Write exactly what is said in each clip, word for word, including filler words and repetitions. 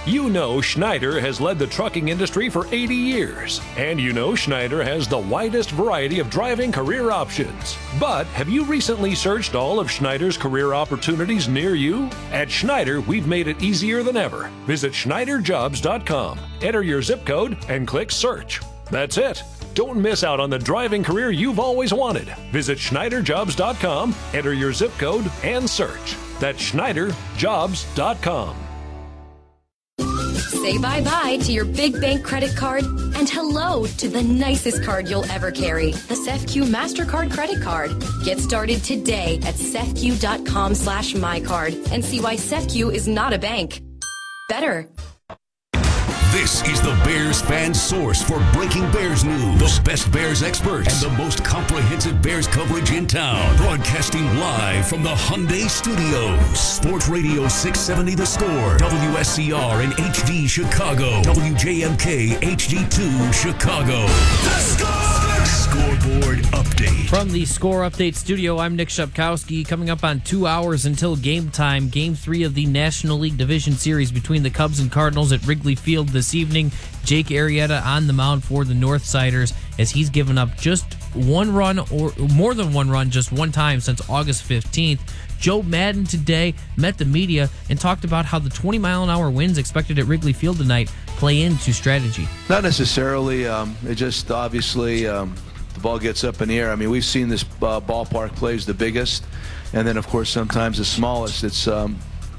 You know Schneider has led the trucking industry for eighty years, and you know Schneider has the widest variety of driving career options. But have you recently searched all of Schneider's career opportunities near you? At Schneider, we've made it easier than ever. Visit Schneider Jobs dot com, enter your zip code, and click search. That's it. Don't miss out on the driving career you've always wanted. Visit Schneider Jobs dot com, enter your zip code, and search. That's Schneider Jobs dot com. Say bye-bye to your big bank credit card and hello to the nicest card you'll ever carry, the C E F Q MasterCard credit card. Get started today at C E F Q dot com slash mycard and see why C E F Q is not a bank. Better. This is the Bears fan source for breaking Bears news, the best Bears experts, and the most comprehensive Bears coverage in town. Broadcasting live from the Hyundai Studios. Sports Radio six seventy The Score, W S C R and H D Chicago, W J M K H D two Chicago. The Score! Scoreboard update. From the Score Update studio, I'm Nick Shepkowski. Coming up on two hours until game time, game three of the National League Division Series between the Cubs and Cardinals at Wrigley Field this evening. Jake Arrieta on the mound for the Northsiders as he's given up just one run or more than one run just one time since August fifteenth. Joe Maddon today met the media and talked about how the twenty mile an hour winds expected at Wrigley Field tonight play into strategy. Not necessarily. Um, it just obviously um, the ball gets up in the air. I mean, we've seen this uh, ballpark plays the biggest, and then of course sometimes the smallest. It's um,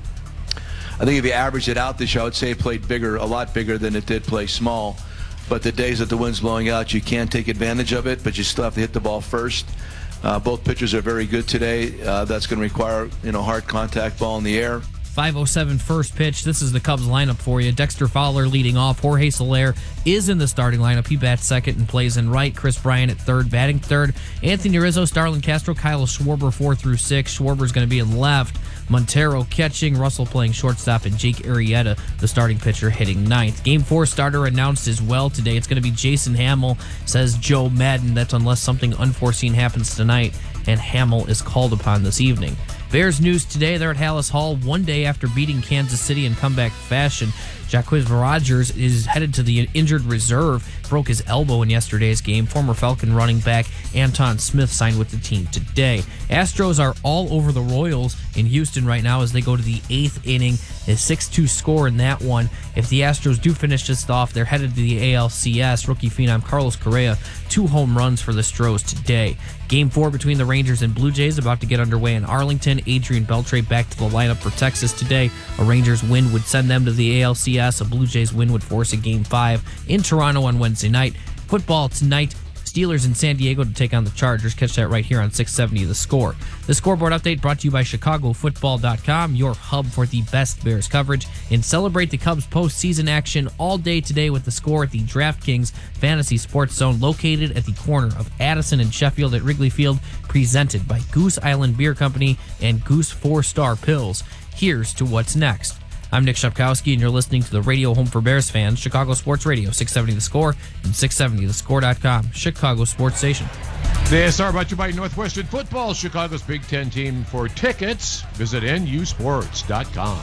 I think if you average it out this year, I would say it played bigger, a lot bigger than it did play small. But the days that the wind's blowing out, you can take advantage of it, but you still have to hit the ball first. Uh, both pitchers are very good today. Uh, that's going to require, you know, hard contact ball in the air. five oh seven first pitch. This is the Cubs lineup for you. Dexter Fowler leading off. Jorge Soler is in the starting lineup. He bats second and plays in right. Chris Bryant at third, batting third. Anthony Rizzo, Starlin Castro, Kyle Schwarber four through six. Schwarber's going to be in left. Montero catching, Russell playing shortstop, and Jake Arrieta, the starting pitcher, hitting ninth. Game four starter announced as well today. It's going to be Jason Hamill, says Joe Maddon. That's unless something unforeseen happens tonight, and Hamill is called upon this evening. Bears news today. They're at Hallis Hall one day after beating Kansas City in comeback fashion. Jacquizz Rodgers is headed to the injured reserve. Broke his elbow in yesterday's game. Former Falcon running back Anton Smith signed with the team today. Astros are all over the Royals in Houston right now as they go to the eighth inning. A six two score in that one. If the Astros do finish this off, they're headed to the A L C S. Rookie phenom Carlos Correa, two home runs for the Stros today. Game four between the Rangers and Blue Jays about to get underway in Arlington. Adrian Beltre back to the lineup for Texas today. A Rangers win would send them to the A L C S. A Blue Jays win would force a Game five in Toronto on Wednesday night. Football tonight. Steelers in San Diego to take on the Chargers. Catch that right here on six seventy The Score. The scoreboard update brought to you by Chicago Football dot com, your hub for the best Bears coverage. And celebrate the Cubs postseason action all day today with The Score at the DraftKings Fantasy Sports Zone located at the corner of Addison and Sheffield at Wrigley Field, presented by Goose Island Beer Company and Goose Four Star Pills. Here's to what's next. I'm Nick Shepkowski, and you're listening to the radio home for Bears fans, Chicago Sports Radio, six seventy The Score and six seventy the score dot com, Chicago Sports Station. The A S R brought to you by Northwestern Football, Chicago's Big Ten team. For tickets, visit N U sports dot com.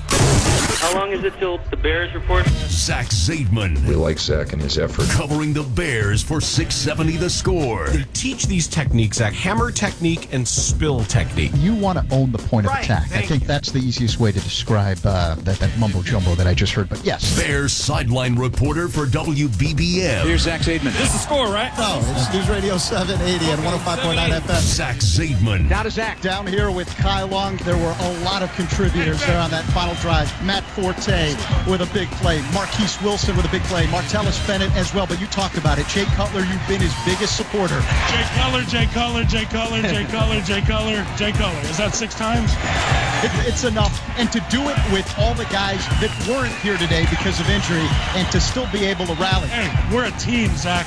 How long is it till the Bears report? Zach Zaidman. We like Zach and his effort. Covering the Bears for six seventy The Score. They teach these techniques, Zach. Hammer technique and spill technique. You want to own the point right, of attack. I think you. that's the easiest way to describe uh, that, that mumbo-jumbo that I just heard. But yes. Bears sideline reporter for W B B M. Here's Zach Zaidman. This is The Score, right? No, it's News Radio seven eighty and one oh five point nine F M. Zach Zaidman. Now to Zach. Down here with Kai Long, there were a lot of contributors there on that final drive. Matt Forte with a big play. Marquise Wilson with a big play. Martellus Bennett as well, but you talked about it. Jay Cutler, you've been his biggest supporter. Jay Cutler, Jay Cutler, Jay Cutler, Jay Cutler, Jay Cutler, Jay Cutler. Is that six times? It, it's enough. And to do it with all the guys that weren't here today because of injury and to still be able to rally. Hey, we're a team, Zach.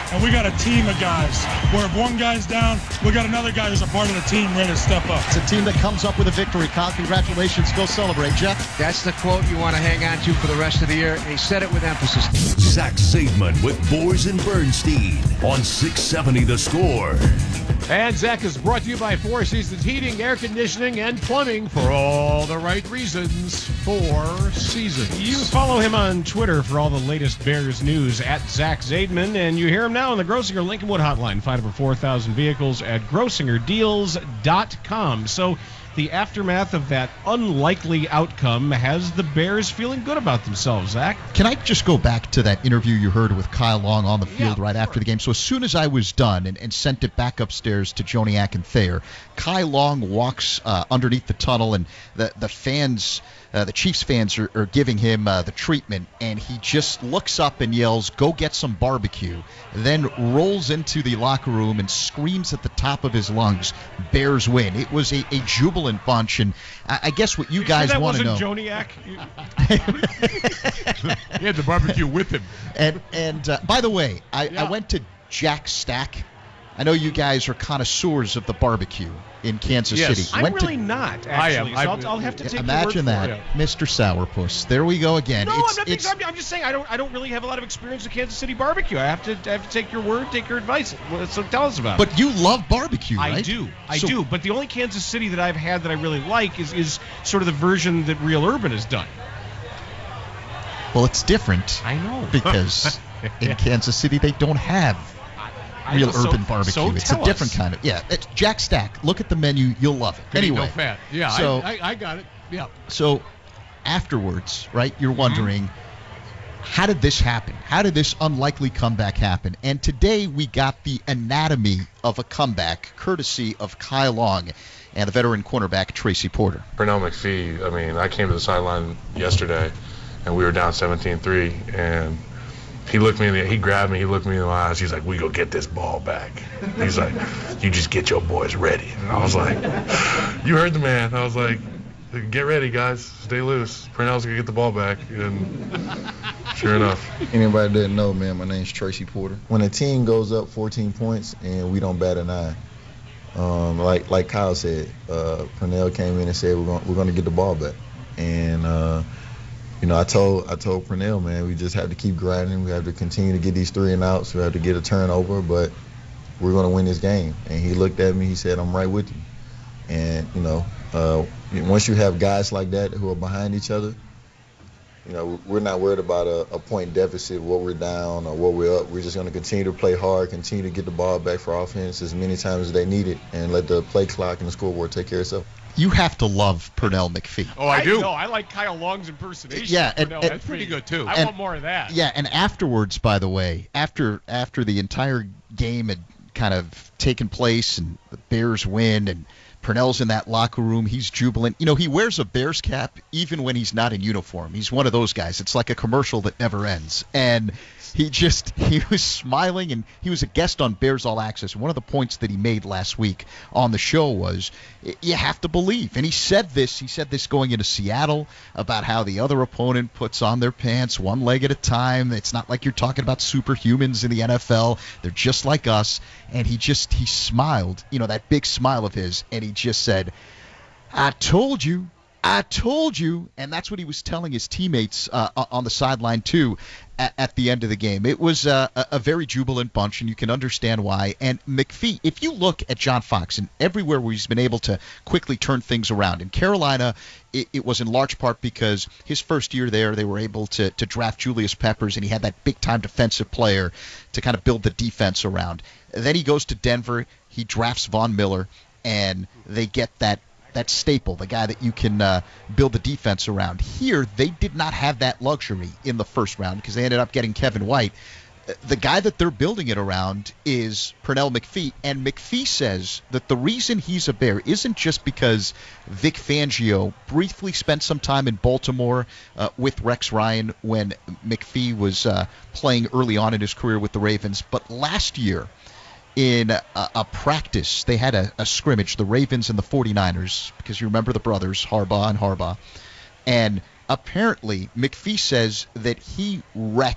and we got a team of guys where if one guy's down, we got another guy who's a part of the team ready to step up. It's a team that comes up with a victory. Kyle, congratulations. Go celebrate, Jeff. That's the quote you want to hang on to for the rest of the year, and he said it with emphasis. Zach Zaidman with Boers and Bernstein on six seventy The Score. And Zach is brought to you by Four Seasons Heating, Air Conditioning, and Plumbing for all the right reasons. Four Seasons. You follow him on Twitter for all the latest Bears news at Zach Zaidman, and you hear him now on the Grossinger Lincolnwood hotline. Find over four thousand vehicles at grossinger deals dot com. So the aftermath of that unlikely outcome has the Bears feeling good about themselves, Zach. Can I just go back to that interview you heard with Kyle Long on the field Yeah, right sure. after the game? So as soon as I was done and, and sent it back upstairs to Joniak and Thayer, Kyle Long walks uh, underneath the tunnel, and the, the fans, uh, the Chiefs fans are, are giving him uh, the treatment, and he just looks up and yells, "Go get some barbecue," then rolls into the locker room and screams at the top of his lungs, "Bears win." It was a, a jubilant bunch, and I, I guess what you Sure guys that want to know... wasn't Joniak? He had the barbecue with him. And and uh, by the way, I, Yeah. I went to Jack Stack. I know you guys are connoisseurs of the barbecue in Kansas Yes. City. I'm Went really to, not, I am. actually. So I- I'll, I'll have to take Imagine your word that, for it. Mister Sourpuss. There we go again. No, it's, I'm not being, it's, I'm, I'm just saying I don't I don't really have a lot of experience with Kansas City barbecue. I have to I have to take your word, take your advice. So tell us about it. but you love barbecue, right? I do. I So- do. But the only Kansas City that I've had that I really like is, is sort of the version that Real Urban has done. Well, it's different I know. because in Kansas City they don't have I real know, so- urban barbecue. so it's a tell different us. kind of yeah. It's Jack Stack. Look at the menu, you'll love it. Could eat anyway, no fat. Yeah, so I, I, I got it. Yeah. So afterwards, right, you're wondering, how did this happen? How did this unlikely comeback happen? And today we got the anatomy of a comeback, courtesy of Kyle Long and the veteran cornerback Tracy Porter. Pernell McPhee, I mean, I came to the sideline yesterday, and we were down seventeen three, and he looked me in the, he grabbed me, he looked me in the eyes, he's like, "We go get this ball back." He's like, "You just get your boys ready." And I was like, "You heard the man." I was like, "Get ready, guys. Stay loose. Pernell's going to get the ball back." And sure enough. Anybody that didn't know, man, my name's Tracy Porter. When a team goes up fourteen points and we don't bat an eye, um, like like Kyle said, uh, Pernell came in and said we're going we're going to get the ball back, and uh, you know I told I told Pernell, man, we just have to keep grinding. We have to continue to get these three and outs. We have to get a turnover, but we're going to win this game. And he looked at me. He said, "I'm right with you." And you know, uh, once you have guys like that who are behind each other, you know, we're not worried about a, a point deficit, what we're down or what we're up. We're just going to continue to play hard, continue to get the ball back for offense as many times as they need it, and let the play clock and the scoreboard take care of itself. You have to love Pernell McPhee. Oh, I do. No, I like Kyle Long's impersonation. Yeah, of and- Pernell and- That's pretty McPhee. good, too. I And- want more of that. Yeah, and afterwards, by the way, after after the entire game had kind of taken place and the Bears win and Pernell's in that locker room, he's jubilant. You know, he wears a Bears cap even when he's not in uniform. He's one of those guys. It's like a commercial that never ends. And he just, he was smiling, and he was a guest on Bears All Access. One of the points that he made last week on the show was, you have to believe. And he said this, he said this going into Seattle about how the other opponent puts on their pants one leg at a time. It's not like you're talking about superhumans in the N F L. They're just like us. And he just, he smiled, you know, that big smile of his, and he just said, "I told you. I told you." And that's what he was telling his teammates uh, on the sideline, too, at, at the end of the game. It was uh, a, a very jubilant bunch, and you can understand why. And McPhee, if you look at John Fox and everywhere where he's been able to quickly turn things around, in Carolina, it, it was in large part because his first year there, they were able to, to draft Julius Peppers, and he had that big-time defensive player to kind of build the defense around. Then he goes to Denver, he drafts Von Miller, and they get that that staple, the guy that you can uh, build the defense around. Here, they did not have that luxury in the first round because they ended up getting Kevin White. The guy that they're building it around is Pernell McPhee, and McPhee says that the reason he's a Bear isn't just because Vic Fangio briefly spent some time in Baltimore uh, with Rex Ryan when McPhee was uh, playing early on in his career with the Ravens, but last year, in a, a practice, they had a, a scrimmage, the Ravens and the forty-niners, because you remember the brothers, Harbaugh and Harbaugh. And apparently, McPhee says that he wrecked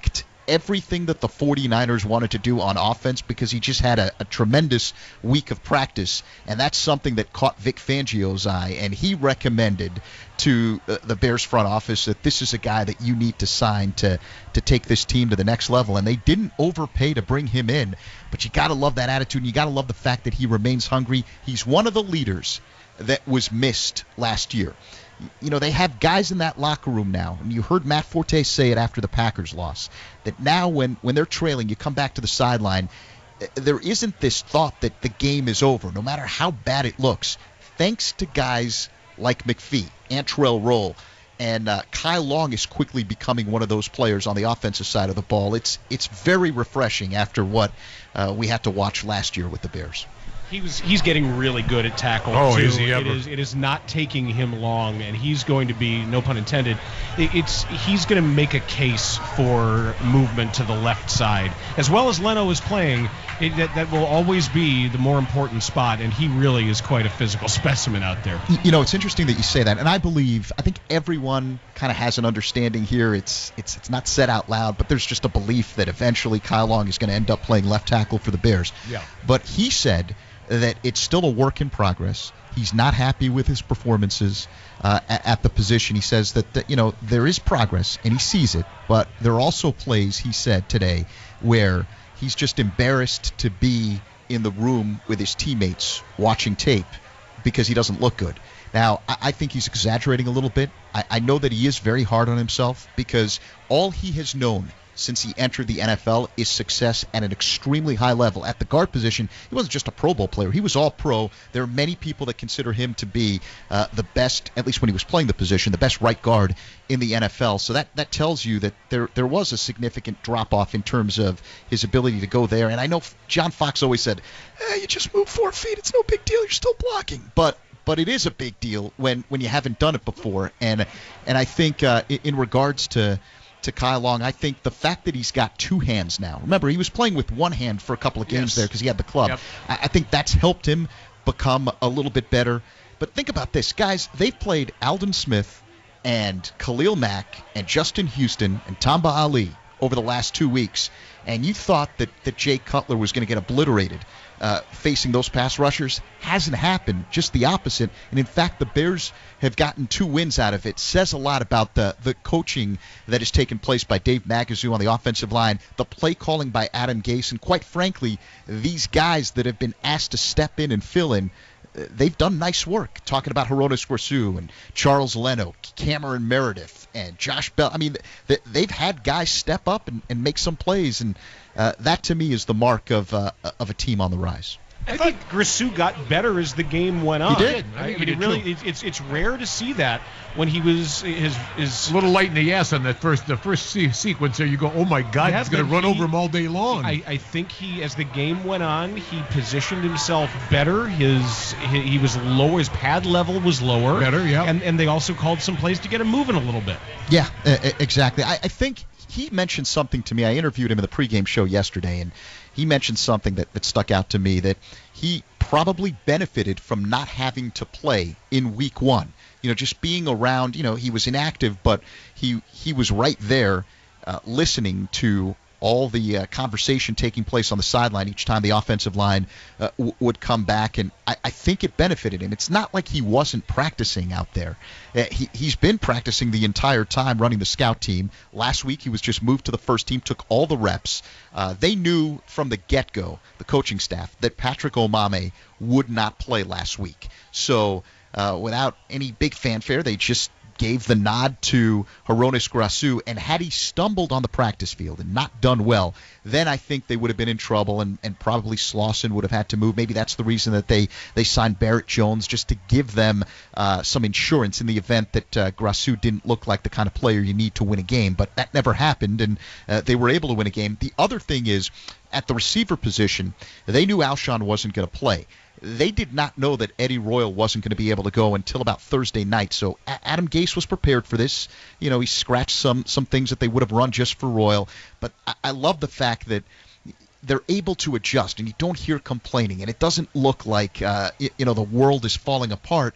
everything that the 49ers wanted to do on offense because he just had a, a tremendous week of practice, and that's something that caught Vic Fangio's eye, and he recommended to uh, the Bears front office that this is a guy that you need to sign to to take this team to the next level, and they didn't overpay to bring him in, but you got to love that attitude, and you got to love the fact that he remains hungry. He's one of the leaders that was missed last year. You know, they have guys in that locker room now, and you heard Matt Forte say it after the Packers loss, that now when, when they're trailing, you come back to the sideline, there isn't this thought that the game is over, no matter how bad it looks, thanks to guys like McPhee, Antrell Roll, and uh, Kyle Long is quickly becoming one of those players on the offensive side of the ball. It's it's very refreshing after what uh, we had to watch last year with the Bears. He was he's getting really good at tackle. Oh, too. is he It ever? is it is not taking him long, and he's going to be, no pun intended, it, it's he's going to make a case for movement to the left side as well as Leno is playing. It, that that will always be the more important spot, and he really is quite a physical specimen out there. You know, it's interesting that you say that, and I believe I think everyone kind of has an understanding here. It's it's it's not said out loud, but there's just a belief that eventually Kyle Long is going to end up playing left tackle for the Bears. Yeah. But he said that it's still a work in progress. He's not happy with his performances uh, at, at the position. He says that, that, you know, there is progress, and he sees it, but there are also plays, he said today, where he's just embarrassed to be in the room with his teammates watching tape because he doesn't look good. Now, I, I think he's exaggerating a little bit. I, I know that he is very hard on himself because all he has known since he entered the N F L is success at an extremely high level. At the guard position, he wasn't just a Pro Bowl player. He was all pro. There are many people that consider him to be uh, the best, at least when he was playing the position, the best right guard in the N F L. So that, that tells you that there there was a significant drop-off in terms of his ability to go there. And I know John Fox always said, eh, you just move four feet. It's no big deal. You're still blocking. But but it is a big deal when, when you haven't done it before. And, and I think uh, in, in regards to to Kyle Long, I think the fact that he's got two hands now. Remember, he was playing with one hand for a couple of games yes. there because he had the club. Yep. I, I think that's helped him become a little bit better. But think about this. Guys, they've played Aldon Smith and Khalil Mack and Justin Houston and Tamba Ali over the last two weeks, and you thought that, that Jay Cutler was going to get obliterated uh, facing those pass rushers. Hasn't happened, just the opposite. And in fact, the Bears have gotten two wins out of it. Says a lot about the, the coaching that has taken place by Dave Magazoo on the offensive line, the play calling by Adam Gase, and quite frankly, these guys that have been asked to step in and fill in, they've done nice work. Talking about Hronis Grasu and Charles Leno, Cameron Meredith, and Josh Bell. I mean, they've had guys step up and, and make some plays, and uh, that to me is the mark of uh, of a team on the rise. I think Grasu got better as the game went on. He did. I, I think mean, he it did really, too. it's, it's it's rare to see that when he was his his a little light in the ass on that first the first se- sequence there. You go, oh my God, Yeah, he's going to but run he- over him all day long. I, I think he, as the game went on, he positioned himself better. His he, he was lower. His pad level was lower. Better, yeah. And and they also called some plays to get him moving a little bit. Yeah, uh, exactly. I, I think he mentioned something to me. I interviewed him in the pregame show yesterday, and he mentioned something that, that stuck out to me, that he probably benefited from not having to play in week one. You know, just being around, you know, he was inactive, but he he was right there uh, listening to all the uh, conversation taking place on the sideline each time the offensive line uh, w- would come back, and I, I think it benefited him. It's not like he wasn't practicing out there. Uh, he, he's been practicing the entire time running the scout team. Last week he was just moved to the first team, took all the reps. Uh, they knew from the get-go, the coaching staff, that Patrick Omameh would not play last week. So uh, without any big fanfare, they just gave the nod to Hronis Grasu, and had he stumbled on the practice field and not done well, then I think they would have been in trouble, and, and probably Slauson would have had to move. Maybe that's the reason that they, they signed Barrett Jones, just to give them uh, some insurance in the event that uh, Grasu didn't look like the kind of player you need to win a game. But that never happened, and uh, they were able to win a game. The other thing is, at the receiver position, they knew Alshon wasn't going to play. They did not know that Eddie Royal wasn't going to be able to go until about Thursday night. So A- Adam Gase was prepared for this. You know, he scratched some some things that they would have run just for Royal. But I, I love the fact that they're able to adjust, and you don't hear complaining, and it doesn't look like uh, it, you know the world is falling apart.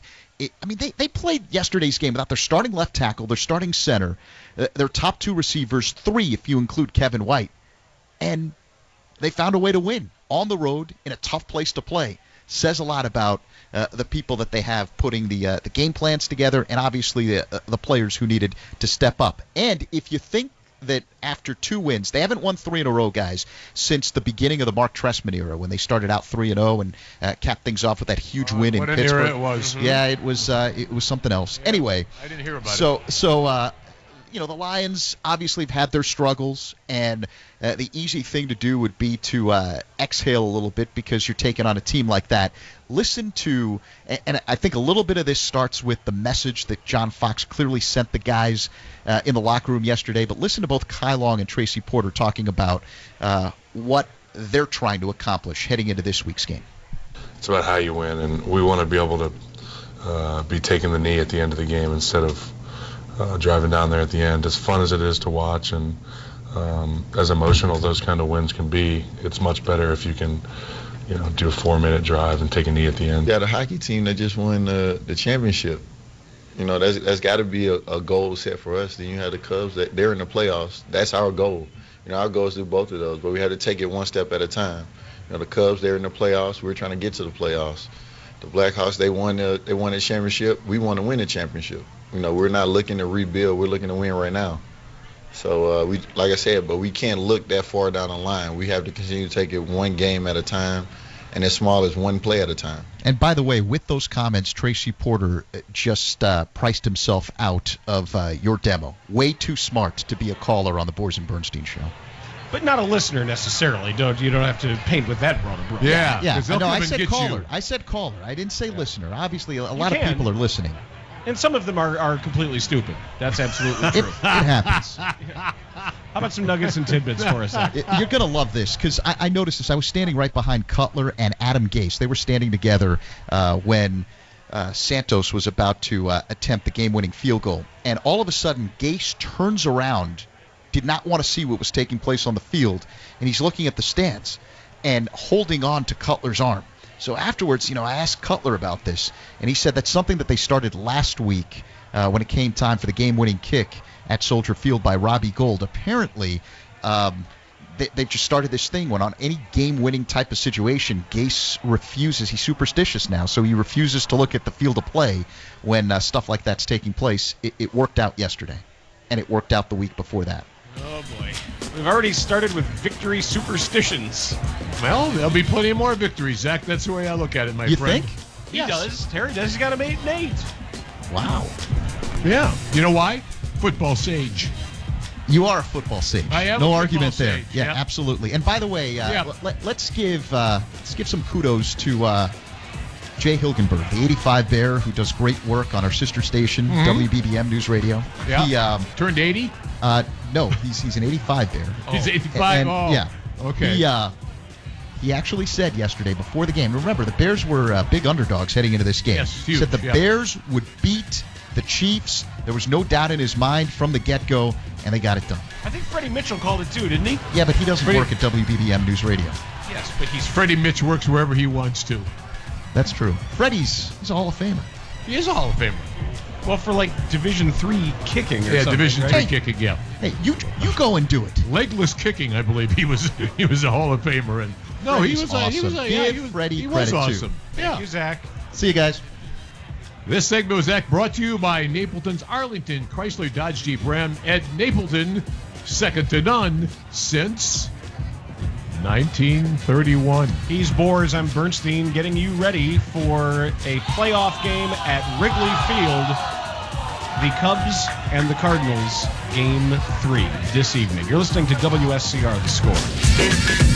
it, I mean, they, they played yesterday's game without their starting left tackle, their starting center, uh, their top two receivers, three if you include Kevin White, and they found a way to win on the road in a tough place to play. Says a lot about uh, the people that they have putting the uh, the game plans together, and obviously the, uh, the players who needed to step up. And if you think that after two wins, they haven't won three in a row, guys, since the beginning of the Mark Trestman era when they started out three and oh and uh, capped things off with that huge uh, win in what an Pittsburgh. Era it was. Mm-hmm. Yeah, it was uh, it was something else. Yeah, anyway, I didn't hear about so, it. So, uh, you know, the Lions obviously have had their struggles, and uh, the easy thing to do would be to uh, exhale a little bit because you're taking on a team like that. Listen to, and I think a little bit of this starts with the message that John Fox clearly sent the guys uh, in the locker room yesterday, but listen to both Kai Long and Tracy Porter talking about uh, what they're trying to accomplish heading into this week's game. It's about how you win, and we want to be able to uh, be taking the knee at the end of the game instead of Uh, driving down there at the end. As fun as it is to watch and um, as emotional those kind of wins can be, it's much better if you can, you know, do a four-minute drive and take a knee at the end. Yeah, the hockey team that just won uh, the championship. You know, that's that's got to be a, a goal set for us. Then you have the Cubs that they're in the playoffs. That's our goal. You know, our goal is to do both of those, but we had to take it one step at a time. You know, the Cubs, they're in the playoffs. We're trying to get to the playoffs. The Blackhawks, they won the they won the championship. We want to win the championship. You know, we're not looking to rebuild. We're looking to win right now. So uh, we, like I said, but we can't look that far down the line. We have to continue to take it one game at a time, and as small as one play at a time. And by the way, with those comments, Tracy Porter just uh, priced himself out of uh, your demo. Way too smart to be a caller on the Boers and Bernstein show. But not a listener necessarily. Don't you don't have to paint with that broad a brush. Yeah, yeah. they'll No, come I and said get caller. you. I said caller. I didn't say Yeah. listener. Obviously, a, a You lot can. of people are listening. And some of them are, are completely stupid. That's absolutely It, true. it happens. How about some nuggets and tidbits for us? Zach? It- You're going to love this because I, I noticed this. I was standing right behind Cutler and Adam Gase. They were standing together uh, when uh, Santos was about to uh, attempt the game-winning field goal. And all of a sudden, Gase turns around, did not want to see what was taking place on the field, and he's looking at the stands and holding on to Cutler's arm. So afterwards, you know, I asked Cutler about this, and he said that's something that they started last week uh, when it came time for the game-winning kick at Soldier Field by Robbie Gould. Apparently, um, they, they've just started this thing when on any game-winning type of situation, Gase refuses. He's superstitious now, so he refuses to look at the field of play when uh, stuff like that's taking place. It, it worked out yesterday, and it worked out the week before that. Oh, boy. We've already started with victory superstitions. Well, there'll be plenty more victories, Zach. That's the way I look at it, my You friend. think? He Yes. does. Terry does. He's got a eight and eight. Wow. Yeah. You know why? Football sage. You are a football sage. I am No a argument football there. sage, Yeah, yep. absolutely. And by the way, uh, Yep. let, let's give uh, let's give some kudos to uh, Jay Hilgenberg, the eighty-five Bear, who does great work on our sister station, Mhm. W B B M News Radio. Yeah. He um, Turned eighty? uh, no, he's he's an eighty-five Bear. He's eighty-five? And, Oh. yeah. Okay. He uh, he actually said yesterday before the game. Remember, the Bears were uh, big underdogs heading into this game. Yes, he huge, said the yeah. Bears would beat the Chiefs. There was no doubt in his mind from the get-go, and they got it done. I think Freddie Mitchell called it too, didn't he? Yeah, but he doesn't Freddie- work at W B B M News Radio. Yes, but he's Freddie Mitch works wherever he wants to. That's true. Freddie's he's a Hall of Famer. He is a Hall of Famer. well for like Division Three kicking. Or Yeah, something, Division right? Three Hey. kicking, yeah. Hey, you you go and do it. Legless kicking, I believe he was he was a Hall of Famer. And no, he Freddie's was a, he was a, awesome. yeah, Give he was, Freddie he was credit, too. awesome. Thank Yeah. you, Zach. See you guys. This segment was Zach brought to you by Napleton's Arlington Chrysler Dodge Jeep Ram at Napleton, second to none since nineteen thirty-one. He's Boers. I'm Bernstein, getting you ready for a playoff game at Wrigley Field. The Cubs and the Cardinals, Game Three this evening. You're listening to W S C R, The Score.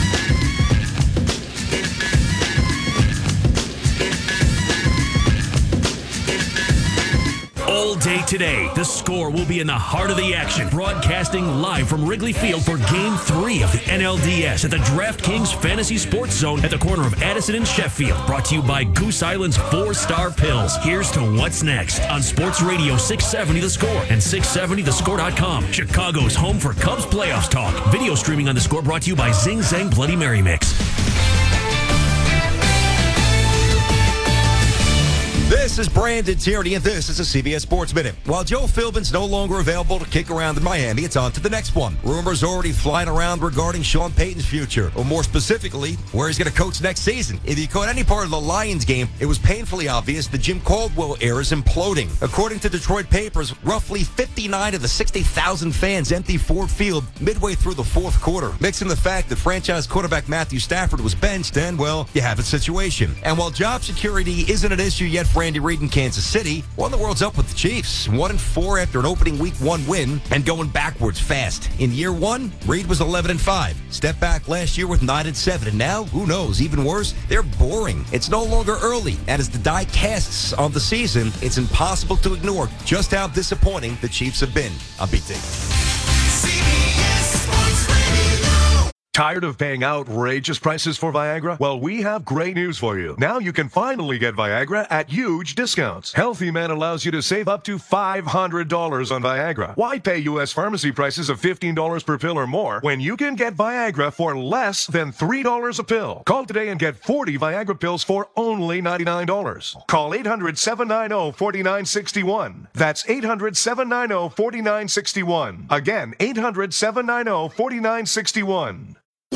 All day today, the Score will be in the heart of the action, broadcasting live from Wrigley Field for Game three of the N L D S at the DraftKings Fantasy Sports Zone at the corner of Addison and Sheffield. Brought to you by Goose Island's Four Star Pills. Here's to what's next on Sports Radio six seventy The Score and six seventy the score dot com. Chicago's home for Cubs playoffs talk. Video streaming on The Score brought to you by Zing Zang Bloody Mary Mix. This is Brandon Tierney, and this is a C B S Sports Minute. While Joe Philbin's no longer available to kick around in Miami, it's on to the next one. Rumors already flying around regarding Sean Payton's future, or more specifically, where he's going to coach next season. If you caught any part of the Lions game, it was painfully obvious the Jim Caldwell era is imploding. According to Detroit papers, roughly fifty-nine of the sixty thousand fans emptied Ford Field midway through the fourth quarter. Mix in the fact that franchise quarterback Matthew Stafford was benched, and, well, you have a situation. And while job security isn't an issue yet for Andy Reid in Kansas City, what in the world's up with the Chiefs? One and four after an opening week one win and going backwards fast. In year one, Reid was eleven and five. Step back last year with nine and seven, and now, who knows, even worse, they're boring. It's no longer early, and as the die casts on the season, it's impossible to ignore just how disappointing the Chiefs have been. I'm B T. Tired of paying outrageous prices for Viagra? Well, we have great news for you. Now you can finally get Viagra at huge discounts. Healthy Man allows you to save up to five hundred dollars on Viagra. Why pay U S pharmacy prices of fifteen dollars per pill or more when you can get Viagra for less than three dollars a pill? Call today and get forty Viagra pills for only ninety-nine dollars. Call eight hundred, seven nine zero, four nine six one. That's eight hundred, seven nine zero, four nine six one. Again, eight hundred, seven nine zero, four nine six one.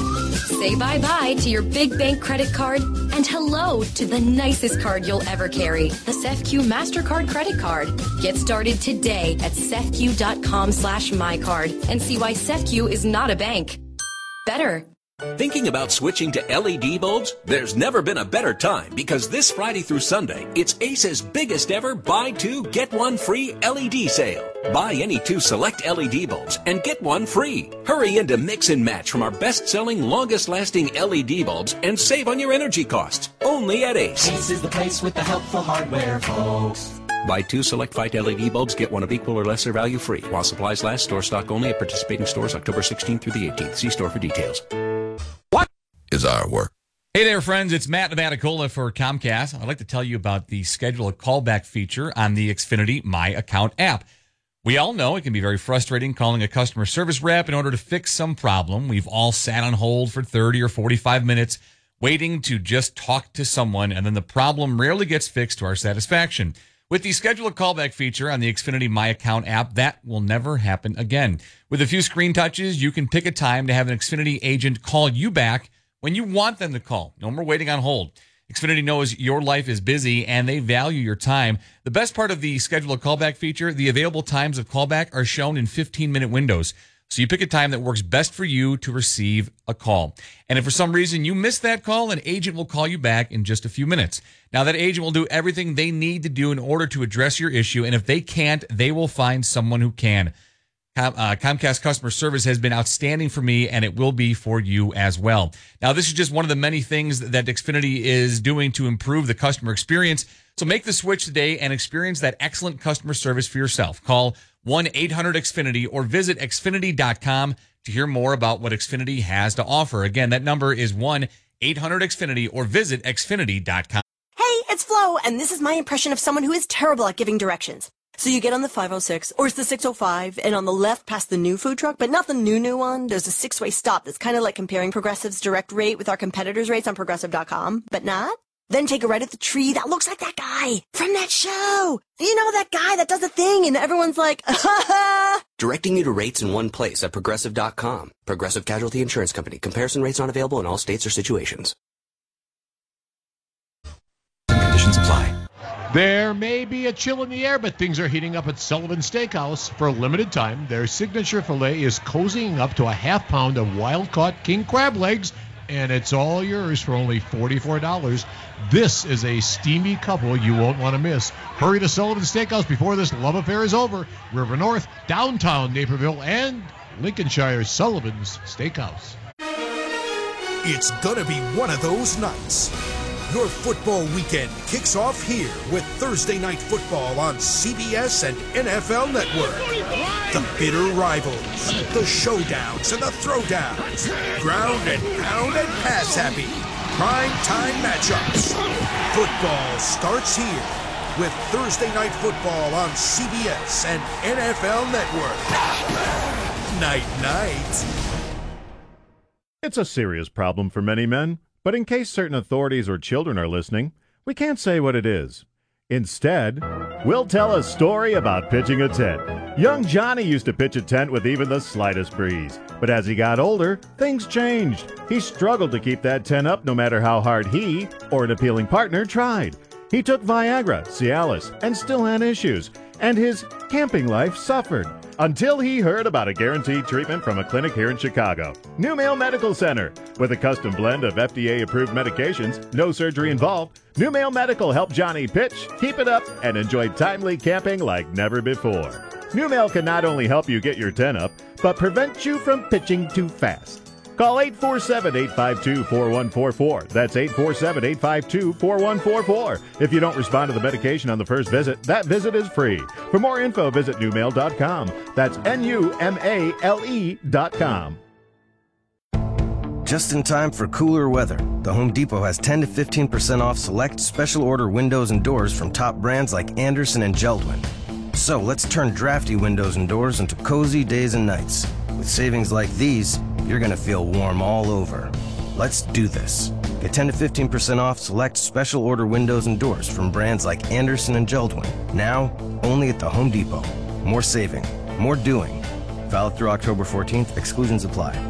Say bye-bye to your big bank credit card and hello to the nicest card you'll ever carry, the S E F C U MasterCard credit card. Get started today at sefq.com slash mycard and see why S E F C U is not a bank. Better. Thinking about switching to L E D bulbs? There's never been a better time because this Friday through Sunday, it's Ace's biggest ever buy two, get one free L E D sale. Buy any two select L E D bulbs and get one free. Hurry in to mix and match from our best-selling, longest-lasting L E D bulbs and save on your energy costs. Only at Ace. Ace is the place with the helpful hardware, folks. Buy two select Fight L E D bulbs, get one of equal or lesser value free. While supplies last, store stock only at participating stores October sixteenth through the eighteenth. See store for details. What is our work? Hey there, friends. It's Matt Navaticola for Comcast. I'd like to tell you about the Schedule a Callback feature on the Xfinity My Account app. We all know it can be very frustrating calling a customer service rep in order to fix some problem. We've all sat on hold for thirty or forty-five minutes waiting to just talk to someone, and then the problem rarely gets fixed to our satisfaction. With the Schedule a Callback feature on the Xfinity My Account app, that will never happen again. With a few screen touches, you can pick a time to have an Xfinity agent call you back when you want them to call. No more waiting on hold. Xfinity knows your life is busy and they value your time. The best part of the Schedule a Callback feature, the available times of callback are shown in fifteen-minute windows. So you pick a time that works best for you to receive a call. And if for some reason you miss that call, an agent will call you back in just a few minutes. Now, that agent will do everything they need to do in order to address your issue, and if they can't, they will find someone who can. Com- uh, Comcast customer service has been outstanding for me, and it will be for you as well. Now, this is just one of the many things that Xfinity is doing to improve the customer experience. So make the switch today and experience that excellent customer service for yourself. Call one eight hundred X Finity or visit Xfinity dot com to hear more about what Xfinity has to offer. Again, that number is one eight hundred X Finity or visit Xfinity dot com. Hey, it's Flo, and this is my impression of someone who is terrible at giving directions. So you get on the five oh six, or it's the six oh five, and on the left past the new food truck, but not the new new one, there's a six-way stop that's kind of like comparing Progressive's direct rate with our competitors' rates on Progressive dot com, but not. Then take a right at the tree that looks like that guy from that show. You know, that guy that does a thing, and everyone's like, ha ha. Directing you to rates in one place at Progressive dot com. Progressive Casualty Insurance Company. Comparison rates not available in all states or situations. Conditions apply. There may be a chill in the air, but things are heating up at Sullivan Steakhouse. For a limited time, their signature filet is cozying up to a half pound of wild-caught king crab legs, and it's all yours for only forty-four dollars. This is a steamy couple you won't want to miss. Hurry to Sullivan Steakhouse before this love affair is over. River North, downtown Naperville, and Lincolnshire, Sullivan's Steakhouse. It's gonna be one of those nights. Your football weekend kicks off here with Thursday Night Football on C B S and N F L Network. The bitter rivals, the showdowns and the throwdowns, ground and pound and pass happy, prime time matchups. Football starts here with Thursday Night Football on C B S and N F L Network. Night night. It's a serious problem for many men. But in case certain authorities or children are listening, we can't say what it is. Instead, we'll tell a story about pitching a tent. Young Johnny used to pitch a tent with even the slightest breeze. But as he got older, things changed. He struggled to keep that tent up no matter how hard he or an appealing partner tried. He took Viagra, Cialis, and still had issues, and his camping life suffered. Until he heard about a guaranteed treatment from a clinic here in Chicago. New Mail Medical Center. With a custom blend of F D A-approved medications, no surgery involved, New Mail Medical helped Johnny pitch, keep it up, and enjoy timely camping like never before. New Mail can not only help you get your tent up, but prevent you from pitching too fast. Call eight four seven, eight five two, four one four four. That's eight four seven, eight five two, four one four four. If you don't respond to the medication on the first visit, that visit is free. For more info, visit new mail dot com. That's N U M A L E dot com. Just in time for cooler weather, the Home Depot has ten to fifteen percent off select special order windows and doors from top brands like Anderson and Jeld-Wen. So let's turn drafty windows and doors into cozy days and nights. With savings like these, you're going to feel warm all over. Let's do this. Get ten to fifteen percent off select special order windows and doors from brands like Anderson and Jeld-Wen. Now, only at the Home Depot. More saving, more doing. Valid through October fourteenth. Exclusions apply.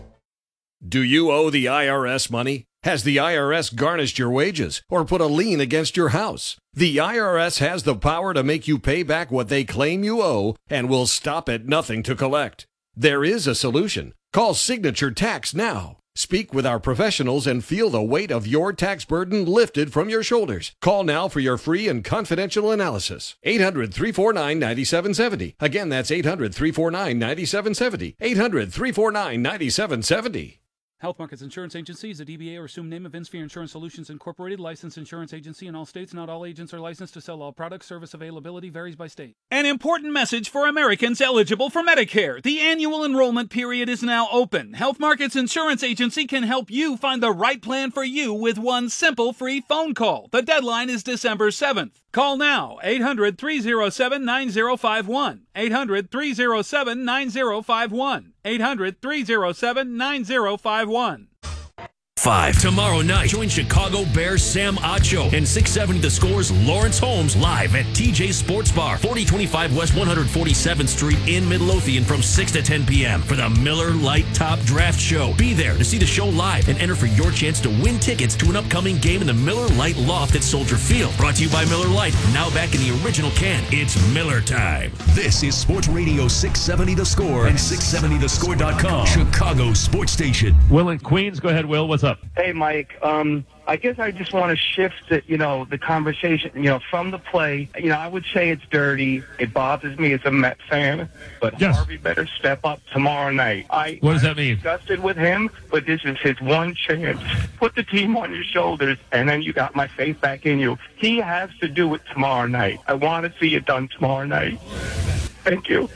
Do you owe the I R S money? Has the I R S garnished your wages or put a lien against your house? The I R S has the power to make you pay back what they claim you owe and will stop at nothing to collect. There is a solution. Call Signature Tax now. Speak with our professionals and feel the weight of your tax burden lifted from your shoulders. Call now for your free and confidential analysis. eight hundred, three four nine, nine seven seven zero. Again, that's eight hundred, three four nine, nine seven seven zero. eight hundred, three four nine, nine seven seven zero. Health Markets Insurance Agency is a D B A or assumed name of InSphere Insurance Solutions Incorporated, licensed insurance agency in all states. Not all agents are licensed to sell all products. Service availability varies by state. An important message for Americans eligible for Medicare. The annual enrollment period is now open. Health Markets Insurance Agency can help you find the right plan for you with one simple free phone call. The deadline is December seventh. Call now, eight hundred, three oh seven, nine oh five one. eight hundred, three oh seven, nine oh five one. eight hundred, three oh seven, nine oh five one. Five. Tomorrow night, join Chicago Bears Sam Acho and six seventy The Score's Lawrence Holmes live at T J Sports Bar, forty twenty-five West one hundred forty-seventh Street in Midlothian from six to ten p.m. for the Miller Lite Top Draft Show. Be there to see the show live and enter for your chance to win tickets to an upcoming game in the Miller Lite Loft at Soldier Field. Brought to you by Miller Lite, now back in the original can. It's Miller time. This is Sports Radio six seventy The Score and six seventy the score dot com, Chicago Sports Station. Will in Queens, go ahead, Will. What's up? Hey, Mike. Um, I guess I just want to shift the, you know, the conversation, you know, from the play. You know, I would say it's dirty. It bothers me as a Met fan, but yes. Harvey better step up tomorrow night. I, what does that mean? I'm disgusted with him, but this is his one chance. Put the team on your shoulders, and then you got my faith back in you. He has to do it tomorrow night. I want to see it done tomorrow night. Thank you.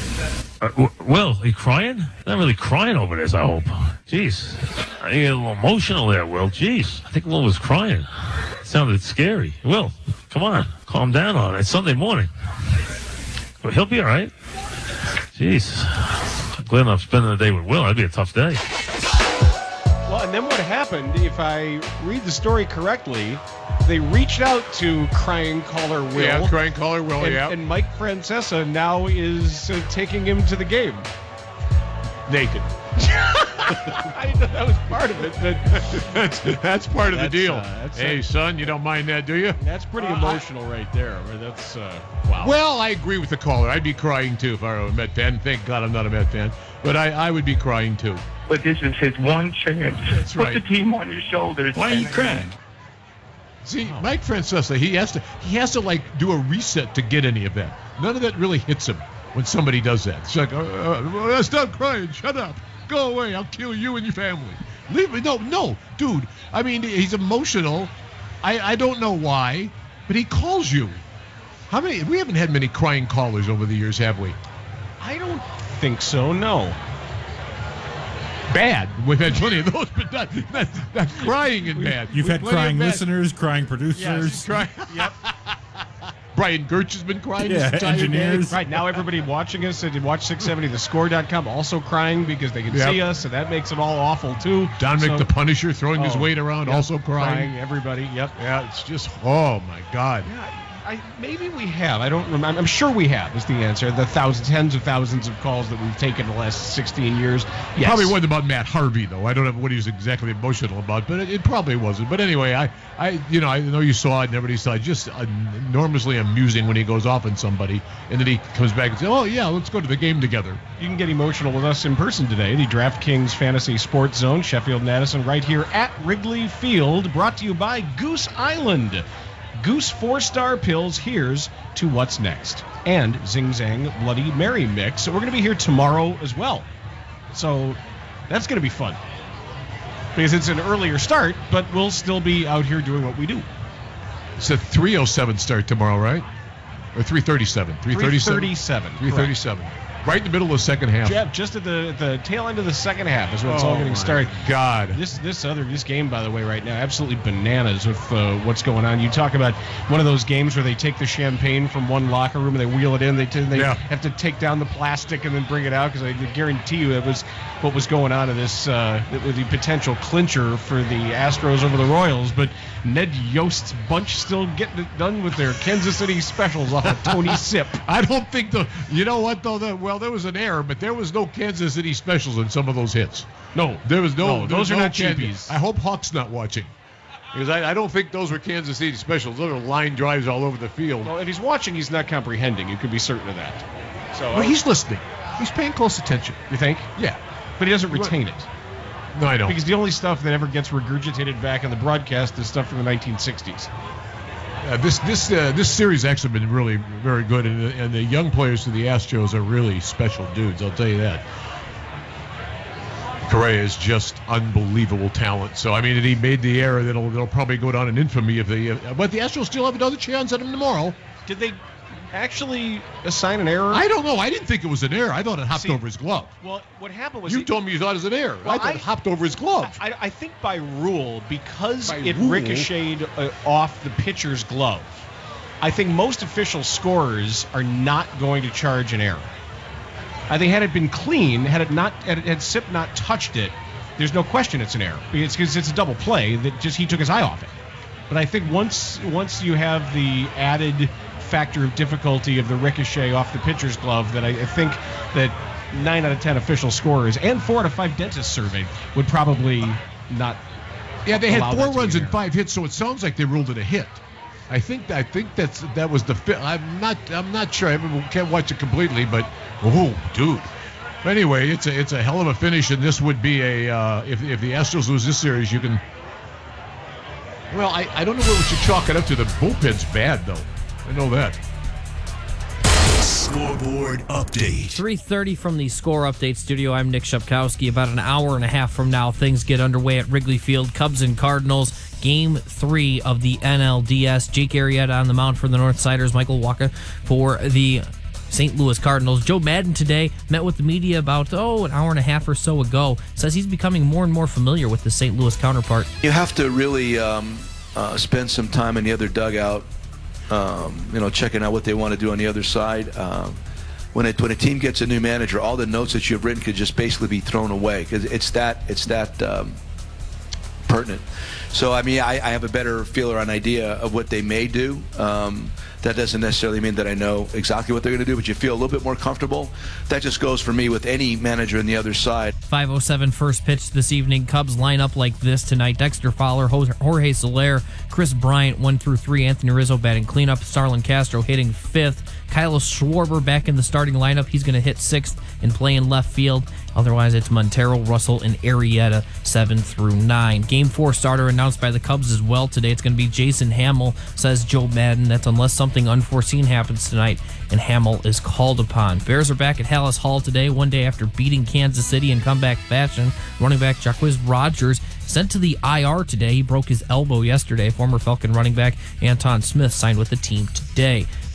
Uh, Will, are you crying? Not really crying over this, I hope. Jeez. I get a little emotional there, Will. Jeez. I think Will was crying. It sounded scary. Will, come on. Calm down on it. It's Sunday morning. Well, he'll be all right. Jeez. I'm glad I'm spending the day with Will. That'd be a tough day. Well, and then what happened, if I read the story correctly, they reached out to crying caller Will. Yeah, crying caller Will, and, yeah. And Mike Francesa now is uh, taking him to the game. Naked. I know that was part of it, but that's, that's part of that's, the deal. Uh, that's hey, a, son, you don't mind that, do you? That's pretty uh, emotional I, right there. That's uh, wow. Well, I agree with the caller. I'd be crying too if I were a Met fan. Thank God I'm not a Met fan, but I, I would be crying too. But this is his one chance. That's Put right. the team on your shoulders. Why are you crying? See, oh. Mike Francesa, he has to he has to like do a reset to get any of that. None of that really hits him when somebody does that. It's like, uh, uh, stop crying, shut up, go away, I'll kill you and your family. Leave me. No, no, dude. I mean, he's emotional. I, I don't know why, but he calls you. How many? We haven't had many crying callers over the years, have we? I don't think so. No. Bad. We've had plenty of those, but not, not, not crying and bad. You've We've had crying listeners, crying producers. Yes, cry- Yep. Brian Gertz has been crying Yeah, this entire engineers. day. Right, now everybody watching us and watch six seventy the score dot com also crying because they can Yep. see us, and that makes it all awful, too. Dominic So- the Punisher throwing his Oh, weight around, yep, also crying. Everybody, yep. Yeah, it's just, oh, my God. I, maybe we have. I don't remember. I'm sure we have is the answer. The thousands, tens of thousands of calls that we've taken in the last sixteen years. Yes. Probably wasn't about Matt Harvey, though. I don't know what he was exactly emotional about, but it, it probably wasn't. But anyway, I, I, you know, I know you saw it and everybody saw it. Just enormously amusing when he goes off on somebody, and then he comes back and says, "Oh yeah, let's go to the game together." You can get emotional with us in person today. The DraftKings Fantasy Sports Zone, Sheffield and Addison, right here at Wrigley Field. Brought to you by Goose Island. Goose four-star pills. Here's to what's next. And Zing Zang Bloody Mary mix. So we're going to be here tomorrow as well. So that's going to be fun. Because it's an earlier start, but we'll still be out here doing what we do. It's a three oh seven start tomorrow, right? Or three thirty-seven? three thirty-seven. three thirty-seven. three thirty-seven. Right in the middle of the second half. Jeff, just at the the tail end of the second half is when it's Oh, all getting my started. God. This this other this game, by the way, right now, absolutely bananas with uh, what's going on. You talk about one of those games where they take the champagne from one locker room and they wheel it in. They t- they Yeah. have to take down the plastic and then bring it out because I guarantee you it was what was going on in this uh, with the potential clincher for the Astros over the Royals. But Ned Yost's bunch still getting it done with their Kansas City specials off of Tony Sip. I don't think the. You know what though? The, well, there was an error, but there was no Kansas City specials in some of those hits. No, there was no. No, there those was are no not Kan- cheapies. I hope Hawk's not watching, because I, I don't think those were Kansas City specials. Those are line drives all over the field. Well, if he's watching, he's not comprehending. You can be certain of that. So Well, he's listening. He's paying close attention. You think? Yeah. But he doesn't retain it. No, I know. Because the only stuff that ever gets regurgitated back in the broadcast is stuff from the nineteen sixties. Uh, this this uh, this series actually been really very good, and, the- and the young players to the Astros are really special dudes. I'll tell you that. Correa is just unbelievable talent. So I mean, he made the error that'll that'll probably go down in infamy if they. Uh, but the Astros still have another chance at him tomorrow. Did they actually assign an error? I don't know. I didn't think it was an error. I thought it hopped See, over his glove. Well, what happened was You he- told me you thought it was an error. Well, I thought I- it hopped over his glove. I, I think by rule, because By it rule? ricocheted uh, off the pitcher's glove, I think most official scorers are not going to charge an error. I think had it been clean, had it not, had, had Sip not touched it, there's no question it's an error. It's because it's a double play that just he took his eye off it. But I think once once you have the added factor of difficulty of the ricochet off the pitcher's glove, that I, I think that nine out of ten official scorers and four out of five dentists surveyed would probably not. Yeah, they had allow four that to be runs an and five hits, so it sounds like they ruled it a hit. I think I think that's that was the fi- I'm not I'm not sure. I can't watch it completely, but oh, dude. Anyway, it's a it's a hell of a finish, and this would be a uh, if if the Astros lose this series, you can. Well, I, I don't know what you chalk it up to. The bullpen's bad though. I know that. Scoreboard update. three thirty from the Score Update studio. I'm Nick Shepkowski. About an hour and a half from now, things get underway at Wrigley Field. Cubs and Cardinals, game three of the N L D S. Jake Arrieta on the mound for the Northsiders. Michael Wacha for the Saint Louis Cardinals. Joe Madden today met with the media about, oh, an hour and a half or so ago. Says he's becoming more and more familiar with the Saint Louis counterpart. You have to really um, uh, spend some time in the other dugout, um, you know, checking out what they want to do on the other side. Um, when it when a team gets a new manager, all the notes that you've written could just basically be thrown away because it's that it's that um, pertinent. So I mean, I, I have a better feel or an idea of what they may do. Um, that doesn't necessarily mean that I know exactly what they're going to do, but you feel a little bit more comfortable. That just goes for me with any manager on the other side. five oh seven first pitch this evening. Cubs line up like this tonight. Dexter Fowler, Jorge Soler, Chris Bryant, one through three. Anthony Rizzo batting cleanup. Starlin Castro hitting fifth. Kyle Schwarber back in the starting lineup. He's going to hit sixth and play in left field. Otherwise, it's Montero, Russell, and Arrieta, seven through nine. Game four starter announced by the Cubs as well today. It's going to be Jason Hamill, says Joe Madden. That's unless something unforeseen happens tonight and Hamill is called upon. Bears are back at Hallis Hall today, one day after beating Kansas City in comeback fashion. Running back Jacquizz Rodgers sent to the I R today. He broke his elbow yesterday. Former Falcon running back Anton Smith signed with the team today.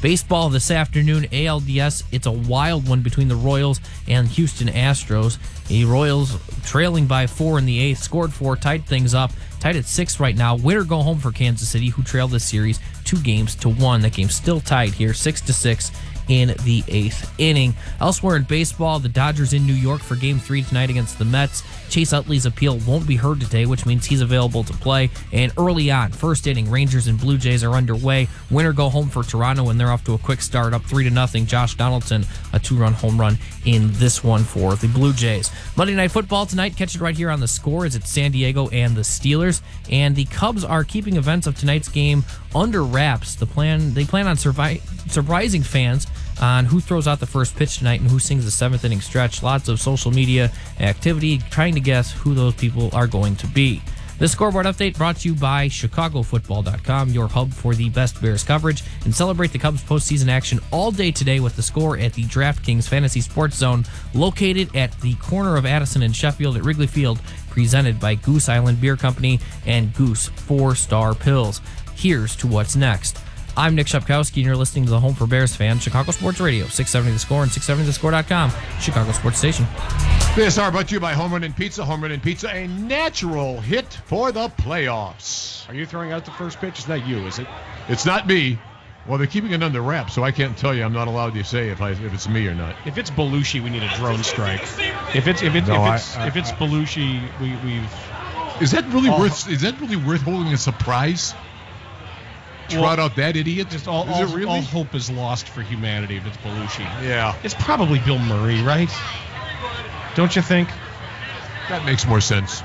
Baseball this afternoon, A L D S, it's a wild one between the Royals and Houston Astros. The Royals trailing by four in the eighth, scored four, tied things up, tied at six right now. Winner go home for Kansas City, who trailed this series two games to one. That game's still tied here, six to six in the eighth inning. Elsewhere in baseball, the Dodgers in New York for game three tonight against the Mets. Chase Utley's appeal won't be heard today, which means he's available to play. And early on, first inning, Rangers and Blue Jays are underway. Winner go home for Toronto, and they're off to a quick start, up three to nothing. Josh Donaldson, a two-run home run in this one for the Blue Jays. Monday Night Football tonight, catch it right here on The Score, as it's San Diego and the Steelers. And the Cubs are keeping events of tonight's game under wraps. The plan They plan on survi- surprising fans on who throws out the first pitch tonight and who sings the seventh inning stretch. Lots of social media activity trying to guess who those people are going to be. This scoreboard update brought to you by Chicago Football dot com, your hub for the best Bears coverage. And celebrate the Cubs postseason action all day today with The Score at the DraftKings Fantasy Sports Zone, located at the corner of Addison and Sheffield at Wrigley Field, presented by Goose Island Beer Company and Goose Four Star Pills. Here's to what's next. I'm Nick Shepkowski, and you're listening to the Home for Bears fans, Chicago Sports Radio, six seventy The Score and six seventy the score dot com, Chicago Sports Station. This hour brought to you by Home Run and Pizza. Home Run and Pizza, a natural hit for the playoffs. Are you throwing out the first pitch? It's not you, is it? It's not me. Well, they're keeping it under wraps, so I can't tell you. I'm not allowed to say if I if it's me or not. If it's Belushi, we need a drone strike. If it's if it's No, if it's I- I- if it's Belushi, we we've. Is that really all- worth? Is that really worth holding a surprise? Trot Well, out that idiot. Just all, Is all, it really? all hope is lost for humanity if it's Belushi. Yeah. It's probably Bill Murray, right? Don't you think? That makes more sense.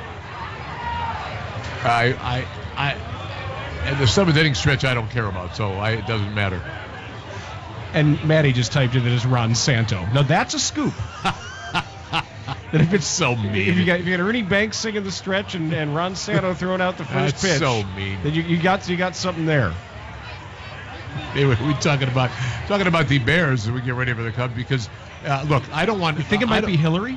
I, I, I, and the seventh inning stretch I don't care about, so I, it doesn't matter. And Maddie just typed in that it's Ron Santo. Now that's a scoop. That if it's so mean. If you got if you got Ernie Banks singing the stretch and, and Ron Santo throwing out the first That's pitch, so mean. then you, you got you got something there. Anyway, we're talking about talking about the Bears as we get ready for the Cubs because, uh, look, I don't want. You think it I might don't- be Hillary?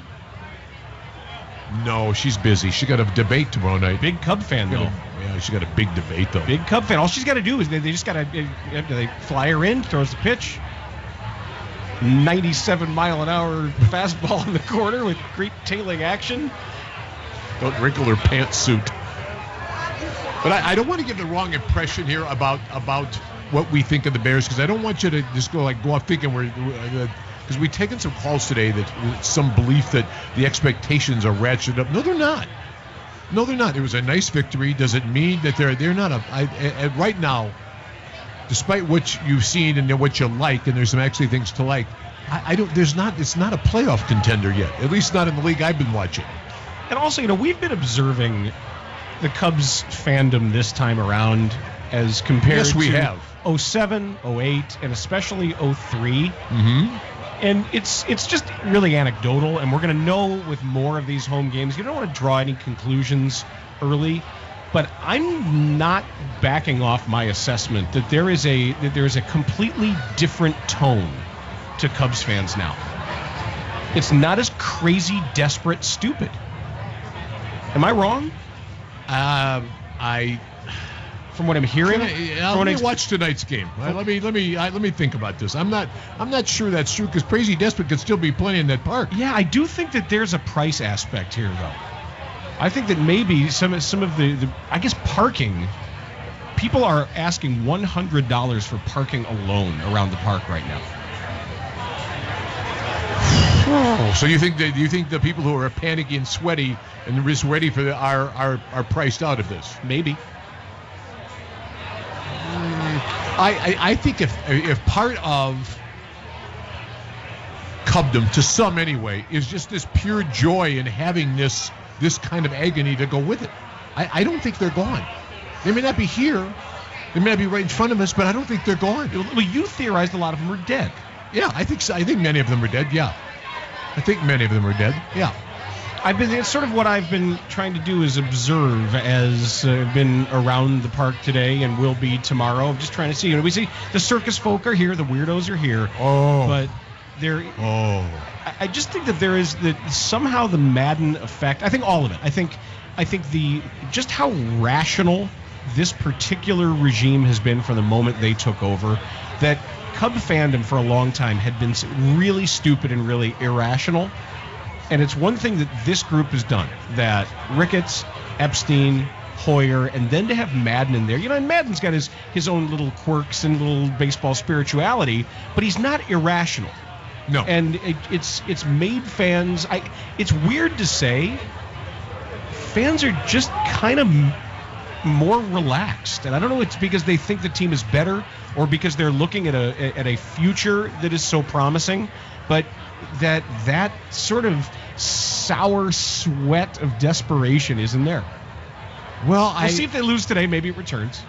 No, she's busy. She got a debate tomorrow night. Big Cub fan though. Yeah, she got a big debate though. Big Cub fan. All she's got to do is they, they just got to they fly her in, throws the pitch, ninety-seven mile an hour fastball in the corner with great tailing action. Don't wrinkle her pantsuit. But I, I don't want to give the wrong impression here about about what we think of the Bears because I don't want you to just go like go off thinking we're because we've taken some calls today that some belief that the expectations are ratcheted up. No, they're not. No, they're not. It was a nice victory. Does it mean that they're they're not a I, I, right now? Despite what you've seen and what you like, and there's some actually things to like, I, I don't. There's not. It's not a playoff contender yet. At least not in the league I've been watching. And also, you know, we've been observing the Cubs fandom this time around as compared Yes, we to have. oh seven, oh eight, and especially oh three. Mm-hmm. And it's it's just really anecdotal, and we're going to know with more of these home games. You don't want to draw any conclusions early, but I'm not backing off my assessment that there is a that there is a completely different tone to Cubs fans now. It's not as crazy, desperate, stupid. Am I wrong? Um, I. From what I'm hearing, Can I, uh, from what let me I- watch tonight's game. Uh, let me let me I, let me think about this. I'm not I'm not sure that's true because Crazy Desperate could still be playing in that park. Yeah, I do think that there's a price aspect here, though. I think that maybe some some of the, the I guess parking. People are asking one hundred dollars for parking alone around the park right now. Oh, so you think that you think the people who are panicky and sweaty and just ready for the are are are priced out of this? Maybe. I, I, I think if if part of Cubdom, to some anyway, is just this pure joy in having this this kind of agony to go with it, I, I don't think they're gone. They may not be here, they may not be right in front of us, but I don't think they're gone. Well, you theorized a lot of them are dead. Yeah, I think so. I think many of them are dead. Yeah, I think many of them are dead. Yeah. I've been. It's sort of what I've been trying to do is observe as uh, been around the park today and will be tomorrow. I'm just trying to see. You know, we see the circus folk are here, the weirdos are here. Oh. But there. Oh. I, I just think that there is that somehow the Madden effect. I think all of it. I think. I think the just how rational this particular regime has been from the moment they took over. That Cub fandom for a long time had been really stupid and really irrational. And it's one thing that this group has done, that Ricketts, Epstein, Hoyer, and then to have Madden in there. You know, and Madden's got his, his own little quirks and little baseball spirituality, but he's not irrational. No. And it, it's it's made fans, I. it's weird to say, fans are just kind of m- more relaxed. And I don't know if it's because they think the team is better or because they're looking at a at a future that is so promising, but that that sort of sour sweat of desperation isn't there. Well, we'll I see if they lose today. Maybe it returns.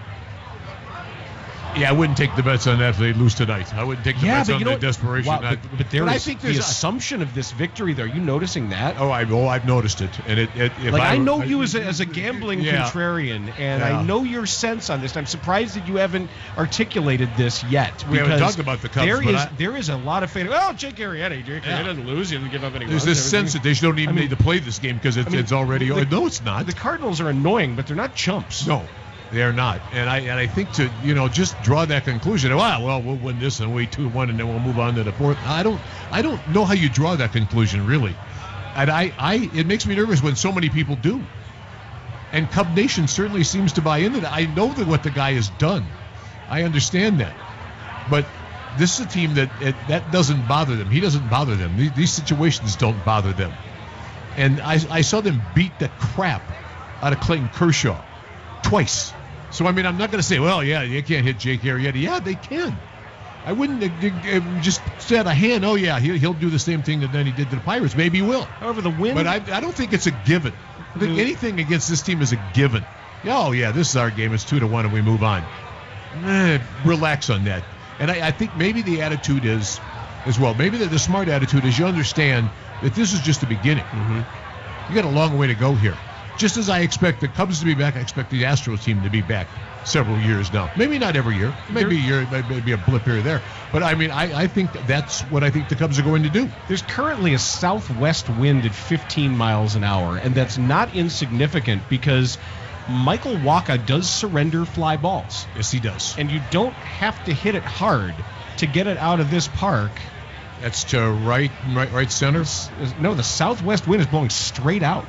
Yeah, I wouldn't take the bets on that if they lose tonight. I wouldn't take the yeah, bets but on you know the what? desperation. Wow, Not, but, but there but is I think the there's assumption of this victory there. Are you noticing that? Oh, I, oh, I've noticed it. And it, it if like I, I know I, you as a, as a gambling yeah. contrarian, and Yeah. I know your sense on this. I'm surprised that you haven't articulated this yet. We haven't because talked about the Cubs, There but is I- there is a lot of fan. Oh, Jake Arrieta, Jake Yeah. Arrieta doesn't lose. He doesn't give up any There's runs. this sense that they don't even I mean- need to play this game because it's, I mean, it's already. the- no, it's not. The Cardinals are annoying, but they're not chumps. No, they are not. And I and I think to you know just draw that conclusion. Wow, well we'll win this and we two one and then we'll move on to the fourth. I don't I don't know how you draw that conclusion really. And I, I it makes me nervous when so many people do. And Cub Nation certainly seems to buy into that. I know that what the guy has done. I understand that. But this is a team that it, that doesn't bother them. He doesn't bother them. These, these situations don't bother them. And I, I saw them beat the crap out of Clayton Kershaw twice. So, I mean, I'm not going to say, well, yeah, you can't hit Jake Arrieta. Yeah, they can. I wouldn't uh, uh, just set a hand, oh, yeah, he'll, he'll do the same thing that then he did to the Pirates. Maybe he will. However, the win... But I, I don't think it's a given. I think anything against this team is a given. Oh, yeah, this is our game. It's two to one and we move on. Eh, relax on that. And I, I think maybe the attitude is, as well, maybe the, the smart attitude is you understand that this is just the beginning. Mm-hmm. You got a long way to go here. Just as I expect the Cubs to be back, I expect the Astros team to be back several years now. Maybe not every year. Maybe a year, maybe a blip here or there. But I mean, I, I think that's what I think the Cubs are going to do. There's currently a southwest wind at fifteen miles an hour, and that's not insignificant because Michael Wacha does surrender fly balls. Yes, he does. And you don't have to hit it hard to get it out of this park. That's to right, right, right center? No, the southwest wind is blowing straight out.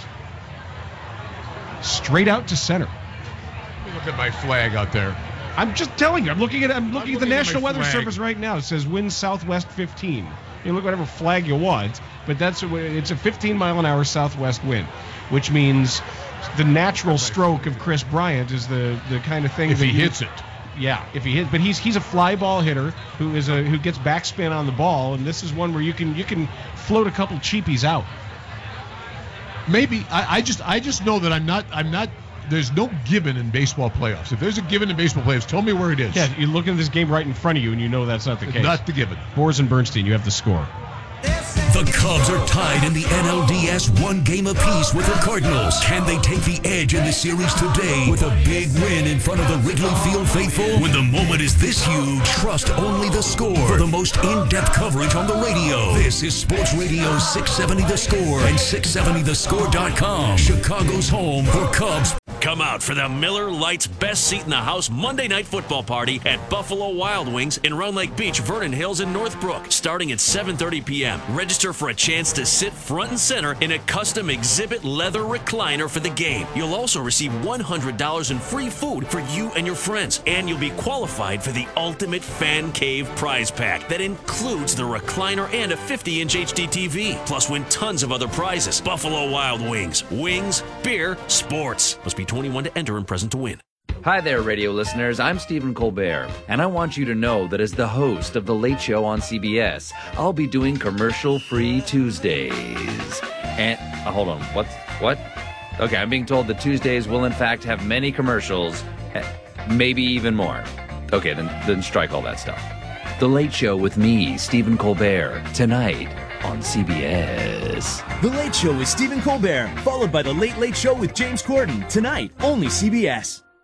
Straight out to center. Let me look at my flag out there. I'm just telling you. I'm looking at. I'm looking, I'm at the looking at National my Weather flag. Service right now. It says wind southwest fifteen. You look whatever flag you want, but that's it's a fifteen mile an hour southwest wind, which means the natural stroke of Chris Bryant is the, the kind of thing If that he you- hits it. Yeah, if he hits, but he's he's a fly ball hitter who is a who gets backspin on the ball, and this is one where you can you can float a couple cheapies out. Maybe I, I just I just know that I'm not I'm not. There's no given in baseball playoffs. If there's a given in baseball playoffs, tell me where it is. Yeah, you look at this game right in front of you, and you know that's not the case. Not the given. Boers and Bernstein, you have the score. The Cubs are tied in the N L D S one game apiece with the Cardinals. Can they take the edge in the series today with a big win in front of the Wrigley Field faithful? When the moment is this huge, trust only the Score for the most in-depth coverage on the radio. This is Sports Radio six seventy The Score and six seventy the score dot com. Chicago's home for Cubs. Come out for the Miller Lite's Best Seat in the House Monday Night Football Party at Buffalo Wild Wings in Round Lake Beach, Vernon Hills, and Northbrook, starting at seven thirty p.m. Register for a chance to sit front and center in a custom exhibit leather recliner for the game. You'll also receive one hundred dollars in free food for you and your friends, and you'll be qualified for the Ultimate Fan Cave prize pack that includes the recliner and a fifty inch H D T V, plus win tons of other prizes. Buffalo Wild Wings. Wings, beer, sports. Must be twenty-one to enter and present to win. Hi there, radio listeners. I'm Stephen Colbert, and I want you to know that as the host of The Late Show on C B S, I'll be doing commercial-free Tuesdays. And, uh, hold on, what's, what? Okay, I'm being told that Tuesdays will in fact have many commercials, eh, maybe even more. Okay, then, then strike all that stuff. The Late Show with me, Stephen Colbert, tonight on C B S. The Late Show with Stephen Colbert, followed by The Late Late Show with James Corden, tonight, only C B S.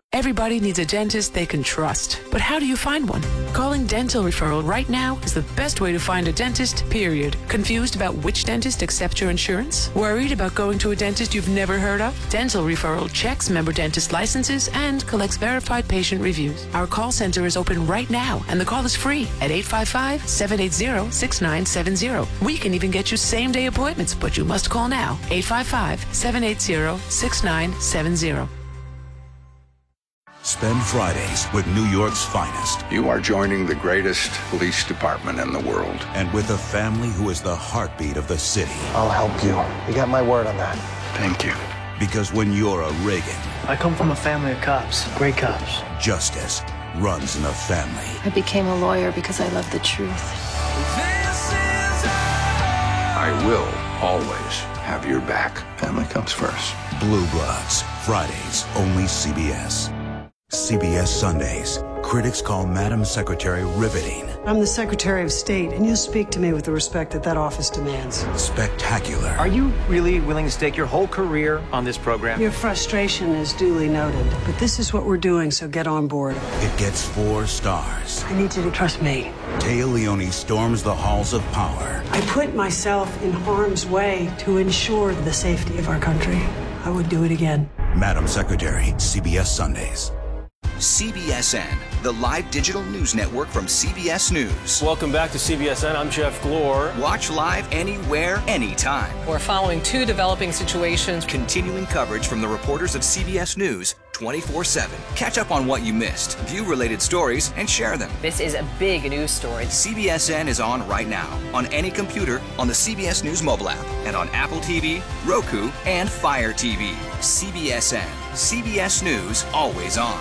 Everybody needs a dentist they can trust. But how do you find one? Calling Dental Referral right now is the best way to find a dentist, period. Confused about which dentist accepts your insurance? Worried about going to a dentist you've never heard of? Dental Referral checks member dentist licenses and collects verified patient reviews. Our call center is open right now, and the call is free at eight five five, seven eight zero, six nine seven zero. We can even get you same-day appointments, but you must call now. eight five five, seven eight zero, six nine seven zero. Spend Fridays with New York's finest. You are joining the greatest police department in the world. And with a family who is the heartbeat of the city. I'll help you. You got my word on that. Thank you. Because when you're a Reagan... I come from a family of cops. Great cops. Justice runs in the family. I became a lawyer because I love the truth. I will always have your back. Family comes first. Blue Bloods. Fridays, only C B S. C B S Sundays. Critics call Madam Secretary riveting. I'm the Secretary of State, and you speak to me with the respect that that office demands. Spectacular. Are you really willing to stake your whole career on this program? Your frustration is duly noted, but this is what we're doing, so get on board. It gets four stars. I need you to trust me. Téa Leoni storms the halls of power. I put myself in harm's way to ensure the safety of our country. I would do it again. Madam Secretary, C B S Sundays. C B S N, the live digital news network from C B S News. Welcome back to C B S N. I'm Jeff Glor. Watch live anywhere, anytime. We're following two developing situations. Continuing coverage from the reporters of C B S News twenty-four seven. Catch up on what you missed, view related stories, and share them. This is a big news story. C B S N is on right now, on any computer, on the C B S News mobile app, and on Apple T V, Roku, and Fire T V. C B S N. C B S News, always on.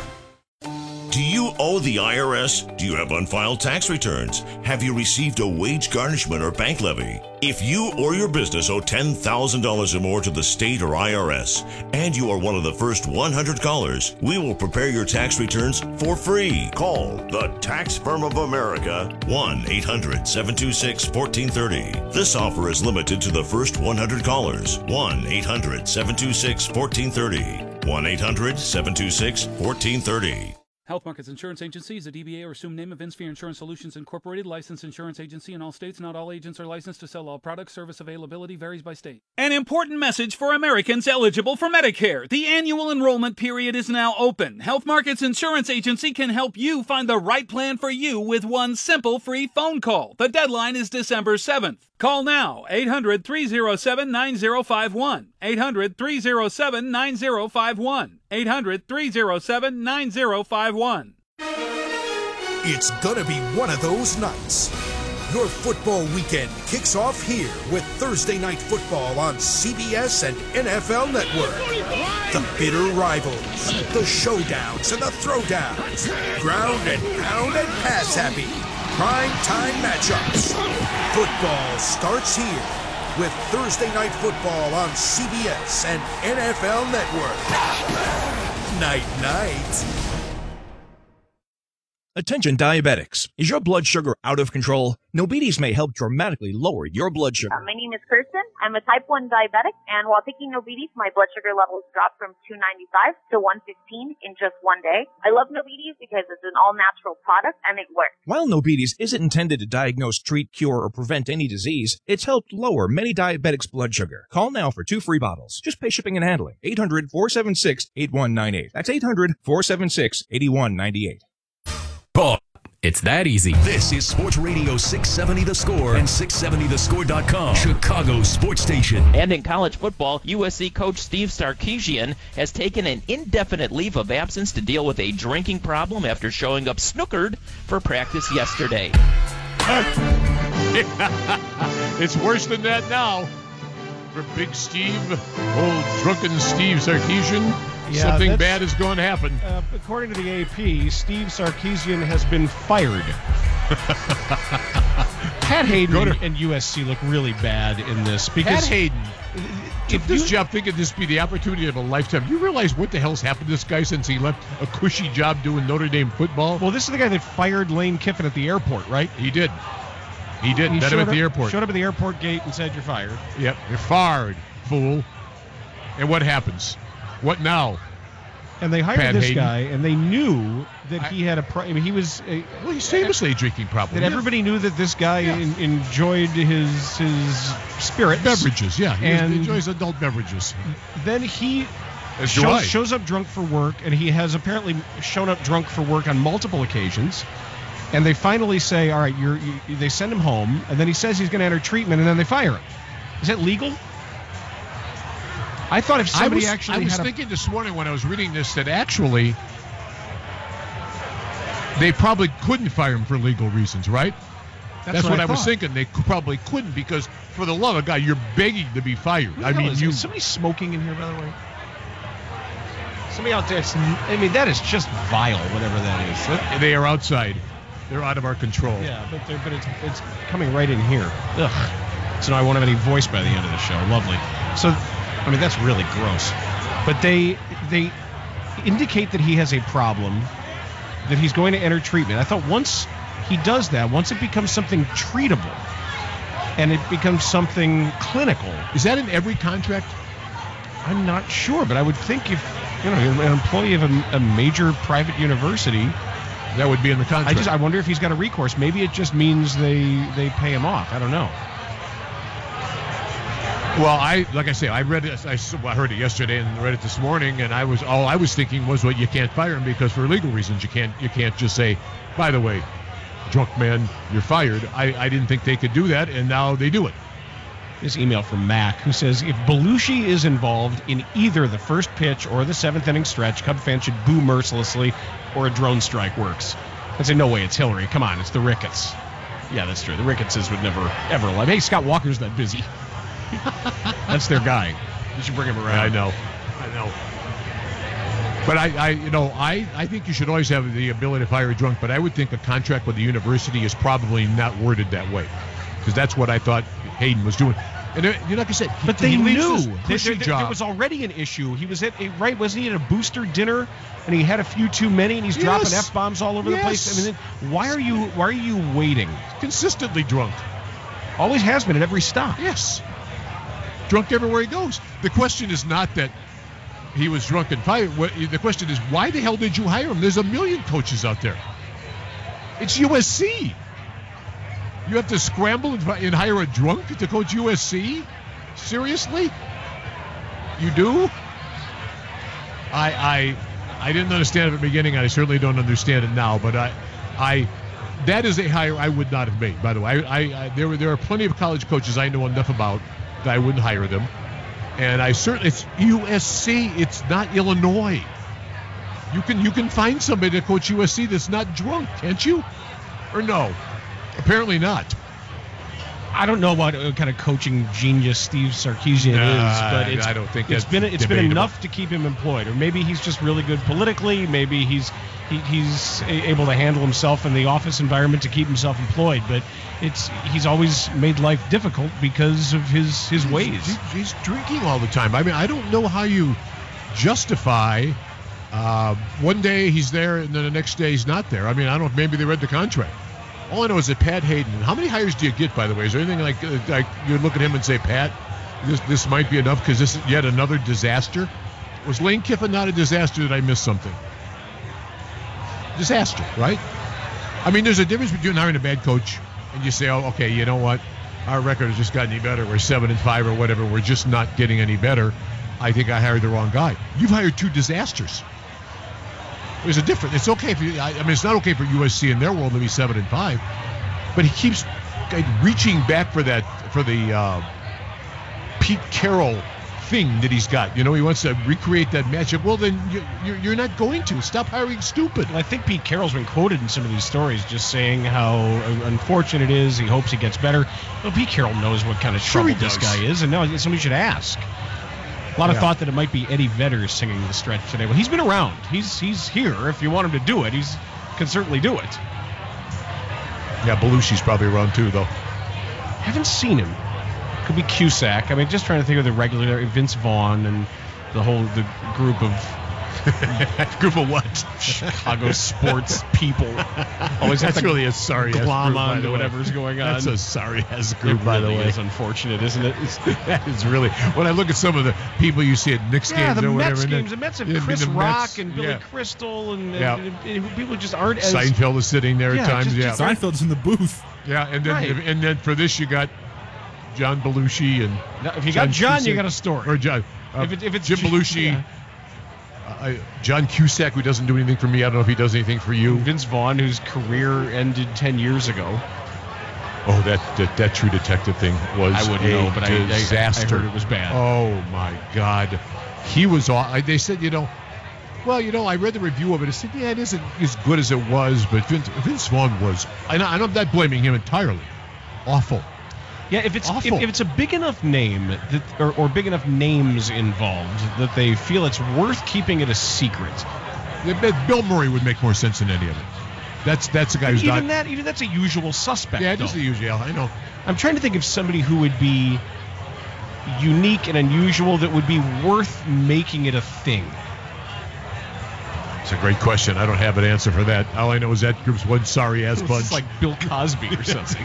Do you owe the I R S? Do you have unfiled tax returns? Have you received a wage garnishment or bank levy? If you or your business owe ten thousand dollars or more to the state or I R S, and you are one of the first one hundred callers, we will prepare your tax returns for free. Call the Tax Firm of America, one eight hundred, seven two six, one four three zero. This offer is limited to the first one hundred callers, one eight hundred, seven two six, one four three zero. one eight hundred, seven two six, one four three zero. Health Markets Insurance Agency is a D B A or assumed name of InSphere Insurance Solutions Incorporated, licensed insurance agency in all states. Not all agents are licensed to sell all products. Service availability varies by state. An important message for Americans eligible for Medicare. The annual enrollment period is now open. Health Markets Insurance Agency can help you find the right plan for you with one simple free phone call. The deadline is December seventh. Call now, eight hundred, three oh seven, nine oh five one. eight hundred, three oh seven, nine oh five one. eight hundred, three oh seven, nine oh five one. It's gonna be one of those nights. Your football weekend kicks off here with Thursday Night Football on C B S and N F L Network. The bitter rivals, the showdowns and the throwdowns, ground and pound and pass happy, prime time matchups. Football starts here with Thursday Night Football on C B S and N F L Network. Night, night. Attention diabetics. Is your blood sugar out of control? Nobides may help dramatically lower your blood sugar. Uh, my name is Kirsten. I'm a type one diabetic, and while taking Nobides, my blood sugar levels dropped from two ninety-five to one fifteen in just one day. I love Nobides because it's an all-natural product, and it works. While Nobides isn't intended to diagnose, treat, cure, or prevent any disease, it's helped lower many diabetics' blood sugar. Call now for two free bottles. Just pay shipping and handling. eight hundred, four seven six, eight one nine eight. That's eight hundred, four seven six, eight one nine eight. Oh, it's that easy. This is Sports Radio six seventy The Score and six seventy the score dot com, Chicago's sports station. And in college football, U S C coach Steve Sarkisian has taken an indefinite leave of absence to deal with a drinking problem after showing up snookered for practice yesterday. It's worse than that now. For Big Steve, old drunken Steve Sarkisian. Yeah, something bad is going to happen. Uh, according to the A P, Steve Sarkisian has been fired. Pat Hayden and U S C look really bad in this. Because Pat Hayden, if this job thinking this be the opportunity of a lifetime, you realize what the hell's happened to this guy since he left a cushy job doing Notre Dame football? Well, this is the guy that fired Lane Kiffin at the airport, right? He did. He did. Met him at up, the airport. Showed up at the airport gate and said, "You're fired." Yep, you're fired, fool. And what happens? What now? And they hired Pat this Hayden. guy, and they knew that he had a pro- I mean, he was a, well, he's famously a drinking problem. That Yeah. everybody knew that this guy Yeah. en- enjoyed his his spirits, Beverages, yeah. He and enjoys adult beverages. then he As do I. shows, shows up drunk for work, and he has apparently shown up drunk for work on multiple occasions. And they finally say, "All right, you're." You, they send him home, and then he says he's going to enter treatment, and then they fire him. Is that legal? I thought if somebody I was, actually I was had a thinking this morning when I was reading this that actually they probably couldn't fire him for legal reasons, right? That's That's, what what, I I, was thought. thinking. They c- probably couldn't because, for the love of God, you're begging to be fired. Who the I hell mean, is, you. is somebody smoking in here, by the way? Somebody out there. I mean, that is just vile, whatever that is. That- They are outside. They're out of our control. yeah, but they're, but it's it's coming right in here. Ugh. So now I won't have any voice by the end of the show. Lovely. So, I mean, that's really gross. But they they indicate that he has a problem, that he's going to enter treatment. I thought once he does that, once it becomes something treatable, and it becomes something clinical. Is that in every contract? I'm not sure, but I would think if you know you're an employee of a, a major private university, that would be in the contract. I just I wonder if he's got a recourse. Maybe it just means they they pay him off. I don't know. Well, I like I say, I read it. I, s- I heard it yesterday and read it this morning, and I was all I was thinking was, well, you can't fire him because for legal reasons, you can't you can't just say, by the way, drunk man, you're fired. I, I didn't think they could do that, and now they do it. This email from Mac, who says, if Belushi is involved in either the first pitch or the seventh inning stretch, Cub fans should boo mercilessly, or a drone strike works. I say, no way, it's Hillary. Come on, it's the Ricketts. Yeah, that's true. The Ricketts would never, ever lie. Hey, Scott Walker's not busy. That's their guy. You should bring him around. I know, I know. But I, I, you know, I, I think you should always have the ability to fire a drunk. But I would think a contract with the university is probably not worded that way, because that's what I thought Hayden was doing. And it, you know, like I said, But he they leaves knew. this There, cushy there- there job. was already an issue. He was at a, right, wasn't he at a booster dinner, and he had a few too many, and he's Yes. dropping F-bombs all over the Yes. place. I mean, then why are you why are you waiting? Consistently drunk. Always has been at every stop. Yes. Drunk everywhere he goes. The question is not that he was drunk and fired. What- The question is, why the hell did you hire him? There's a million coaches out there. It's U S C. You have to scramble and, fi- and hire a drunk to coach U S C? Seriously? You do? I I I didn't understand it at the beginning. I certainly don't understand it now. But I I that is a hire I would not have made. By the way, I, I, I there were there are plenty of college coaches I know enough about that I wouldn't hire them. And I certainly it's U S C. It's not Illinois. You can you can find somebody to coach U S C that's not drunk, can't you? Or no? Apparently not. I don't know what uh, kind of coaching genius Steve Sarkisian Nah, is, but it's, I don't think it's that's been it's been debatable. enough to keep him employed. Or maybe he's just really good politically. Maybe he's he, he's a- able to handle himself in the office environment to keep himself employed. But it's he's always made life difficult because of his his ways. He's, he's drinking all the time. I mean, I don't know how you justify uh, one day he's there and then the next day he's not there. I mean, I don't know if maybe they read the contract. All I know is that Pat Hayden, how many hires do you get, by the way? Is there anything like, uh, like you look at him and say, Pat, this this might be enough because this is yet another disaster? Was Lane Kiffin not a disaster? Did I miss something? Disaster, right? I mean, there's a difference between hiring a bad coach and you say, oh, okay, you know what? Our record has just gotten any better. We're seven and five or whatever. We're just not getting any better. I think I hired the wrong guy. You've hired two disasters. There's a difference. It's okay for you. I mean, it's not okay for U S C in their world to be seven and five, but he keeps like, reaching back for that for the uh, Pete Carroll thing that he's got. You know, he wants to recreate that matchup. Well, then you, you're, you're not going to. Stop hiring stupid. Well, I think Pete Carroll's been quoted in some of these stories just saying how unfortunate it is. He hopes he gets better. Well, Pete Carroll knows what kind of Sure trouble he this does. guy is, and now somebody should ask. A lot of Yeah. thought that it might be Eddie Vedder singing the stretch today. Well, he's been around. He's he's here. If you want him to do it, he's can certainly do it. Yeah, Belushi's probably around too, though. Haven't seen him. Could be Cusack. I mean, just trying to think of the regular Vince Vaughn and the whole the group of Group of what? Chicago sports people. Always That's really a sorry glom group, on to whatever's going on. That's a sorry ass group, It by really the way. is unfortunate, isn't it? It's, that is really. When I look at some of the people you see at Knicks Yeah, games the or Mets whatever, games. The and Mets have yeah, Chris the Rock Mets, and Billy yeah. Crystal and, Yeah. and, and, and people just aren't as. Seinfeld is sitting there Yeah, at times. just- yeah, just- Seinfeld's in the booth. yeah, and then Right. and then for this you got John Belushi and Now, if you got John, Cusack- you got a story. Or John. Uh, If it- if it's Jim J- Belushi. yeah. Uh, John Cusack, who doesn't do anything for me. I don't know if he does anything for you. Vince Vaughn, whose career ended ten years ago. Oh, that that, that True Detective thing was I wouldn't a know, but I- I- I disaster. heard it was bad. Oh my God, he was. Aw- I, they said, you know, well, you know, I read the review of it. I said, yeah, it isn't as good as it was, but Vince, Vince Vaughn was. And I- I'm not blaming him entirely. Awful. Yeah, if it's if, Awful. if it's a big enough name that, or, or big enough names involved that they feel it's worth keeping it a secret. Bill Murray would make more sense than any of it. That's that's the guy who's Even not. that, even that's a usual suspect. Yeah, it though. is the usual. I know. I'm trying to think of somebody who would be unique and unusual that would be worth making it a thing. It's a great question. I don't have an answer for that. All I know is that group's one sorry ass bunch. It's like Bill Cosby or something.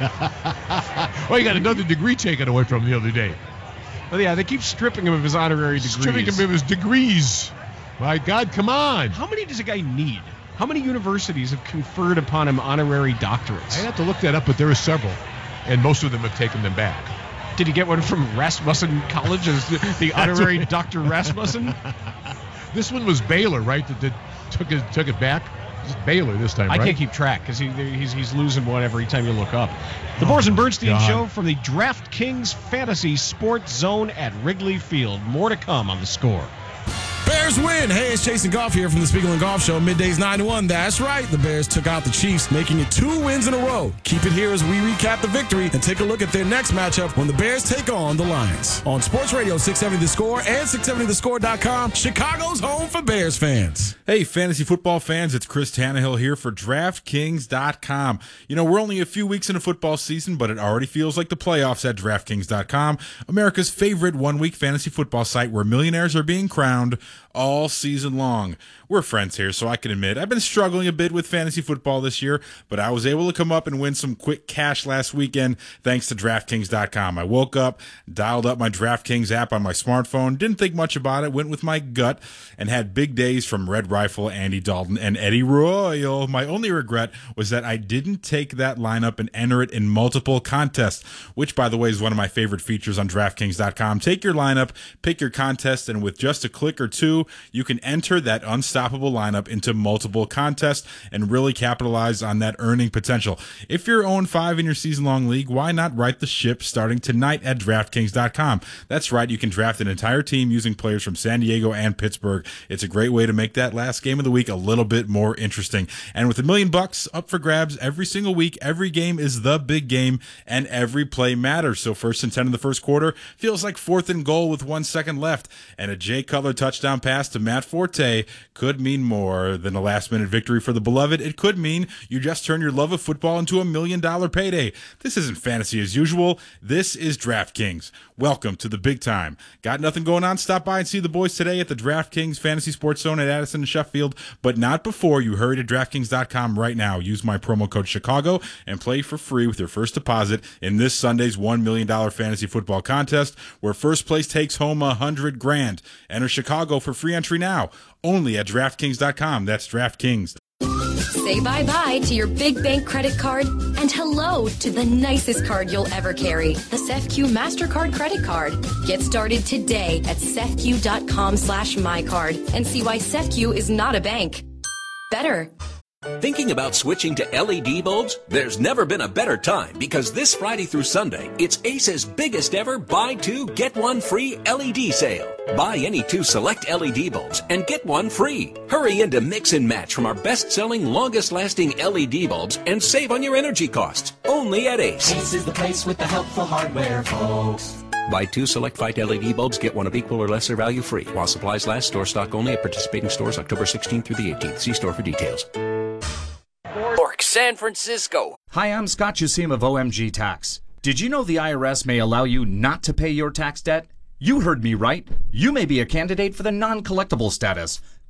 Well, he got another degree taken away from him the other day. Well, yeah, they keep stripping him of his honorary degrees. Stripping him of his degrees. My God, come on. How many does a guy need? How many universities have conferred upon him honorary doctorates? I have to look that up, but there are several, and most of them have taken them back. Did he get one from Rasmussen College as the, the honorary Doctor Rasmussen? This one was Baylor, right? That, that took it took it back. It's Baylor this time, I right? can't keep track because he, he's he's losing one every time you look up. The Boers and Bernstein God. Show from the DraftKings Fantasy Sports Zone at Wrigley Field. More to come on The Score. Bears win. Hey, it's Jason Goff here from the Spiegel and Golf Show. Middays nine to one. That's right. The Bears took out the Chiefs, making it two wins in a row. Keep it here as we recap the victory and take a look at their next matchup when the Bears take on the Lions. On Sports Radio six seventy The Score and six seventy the score dot com, Chicago's home for Bears fans. Hey, fantasy football fans, it's Chris Tannehill here for DraftKings dot com. You know, we're only a few weeks into football season, but it already feels like the playoffs at DraftKings dot com, America's favorite one-week fantasy football site where millionaires are being crowned all season long. We're friends here, so I can admit I've been struggling a bit with fantasy football this year, but I was able to come up and win some quick cash last weekend thanks to DraftKings dot com. I woke up, dialed up my DraftKings app on my smartphone, didn't think much about it, went with my gut, and had big days from Red Rifle, Andy Dalton, and Eddie Royal. My only regret was that I didn't take that lineup and enter it in multiple contests, which, by the way, is one of my favorite features on DraftKings dot com. Take your lineup, pick your contest, and with just a click or two, you can enter that unstoppable lineup into multiple contests and really capitalize on that earning potential. If you're oh and five in your season-long league, why not right the ship starting tonight at DraftKings dot com? That's right, you can draft an entire team using players from San Diego and Pittsburgh. It's a great way to make that last game of the week a little bit more interesting. And with a million bucks up for grabs every single week, every game is the big game and every play matters. So first and ten in the first quarter feels like fourth and goal with one second left, and a Jay Cutler touchdown pass to Matt Forte could mean more than a last-minute victory for the beloved. It could mean you just turn your love of football into a million-dollar payday. This isn't fantasy as usual. This is DraftKings. Welcome to the big time. Got nothing going on? Stop by and see the boys today at the DraftKings Fantasy Sports Zone at Addison and Sheffield, but not before you hurry to DraftKings dot com right now. Use my promo code Chicago and play for free with your first deposit in this Sunday's one million dollars fantasy football contest, where first place takes home a hundred grand. Enter Chicago for free entry now, only at DraftKings dot com. That's DraftKings. Say bye-bye to your big bank credit card and hello to the nicest card you'll ever carry, the C E F Q MasterCard credit card. Get started today at C E F Q dot com slash mycard and see why C E F Q is not a bank. Better. Thinking about switching to L E D bulbs? There's never been a better time because this Friday through Sunday, it's Ace's biggest ever buy two, get one free L E D sale. Buy any two select L E D bulbs and get one free. Hurry in to mix and match from our best-selling, longest-lasting L E D bulbs and save on your energy costs. Only at Ace. Ace is the place with the helpful hardware, folks. Buy two select white L E D bulbs, get one of equal or lesser value free. While supplies last, store stock only at participating stores October sixteenth through the eighteenth. See store for details. York, San Francisco. Hi, I'm Scott Jusim of O M G Tax. Did you know the I R S may allow you not to pay your tax debt? You heard me right. You may be a candidate for the non-collectible status.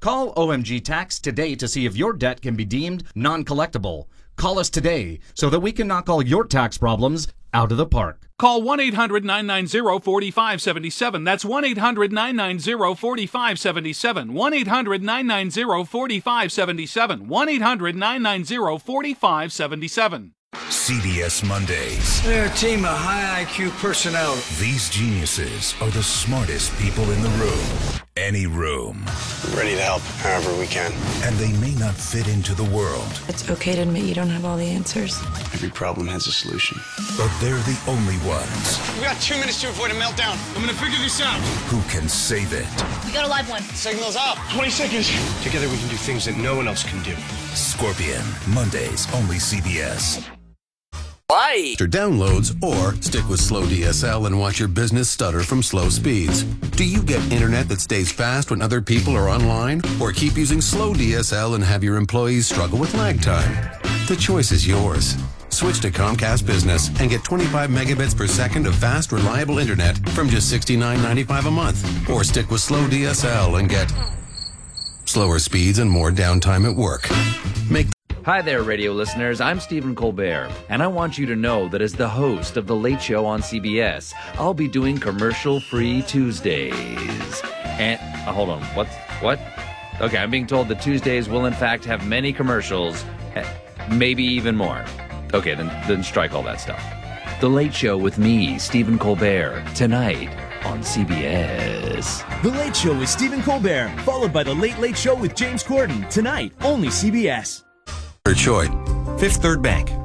Call O M G Tax today to see if your debt can be deemed non-collectible. Call us today so that we can knock all your tax problems out of the park. Call one eight hundred nine nine zero four five seven seven. That's one eight hundred nine nine zero four five seven seven. one eight hundred nine nine zero four five seven seven. one eight hundred nine nine zero four five seven seven. C B S Mondays. They're a team of high I Q personnel. These geniuses are the smartest people in the room. Any room. We're ready to help however we can. And they may not fit into the world. It's okay to admit you don't have all the answers. Every problem has a solution. But they're the only ones. We got two minutes to avoid a meltdown. I'm gonna figure this out. Who can save it. We got a live one. Signal's up. twenty seconds. Together we can do things that no one else can do. Scorpion. Mondays, only C B S. Why? Downloads or stick with slow D S L and watch your business stutter from slow speeds. Do you get internet that stays fast when other people are online? Or keep using slow D S L and have your employees struggle with lag time? The choice is yours. Switch to Comcast Business and get twenty-five megabits per second of fast, reliable internet from just sixty-nine ninety-five a month. Or stick with slow D S L and get slower speeds and more downtime at work. Make Hi there, radio listeners. I'm Stephen Colbert, and I want you to know that as the host of The Late Show on C B S, I'll be doing commercial-free Tuesdays. And, uh, hold on, what? What? Okay, I'm being told that Tuesdays will in fact have many commercials, maybe even more. Okay, then, then strike all that stuff. The Late Show with me, Stephen Colbert, tonight on C B S. The Late Show with Stephen Colbert, followed by The Late Late Show with James Corden, tonight, only C B S. Choi. Fifth Third Bank.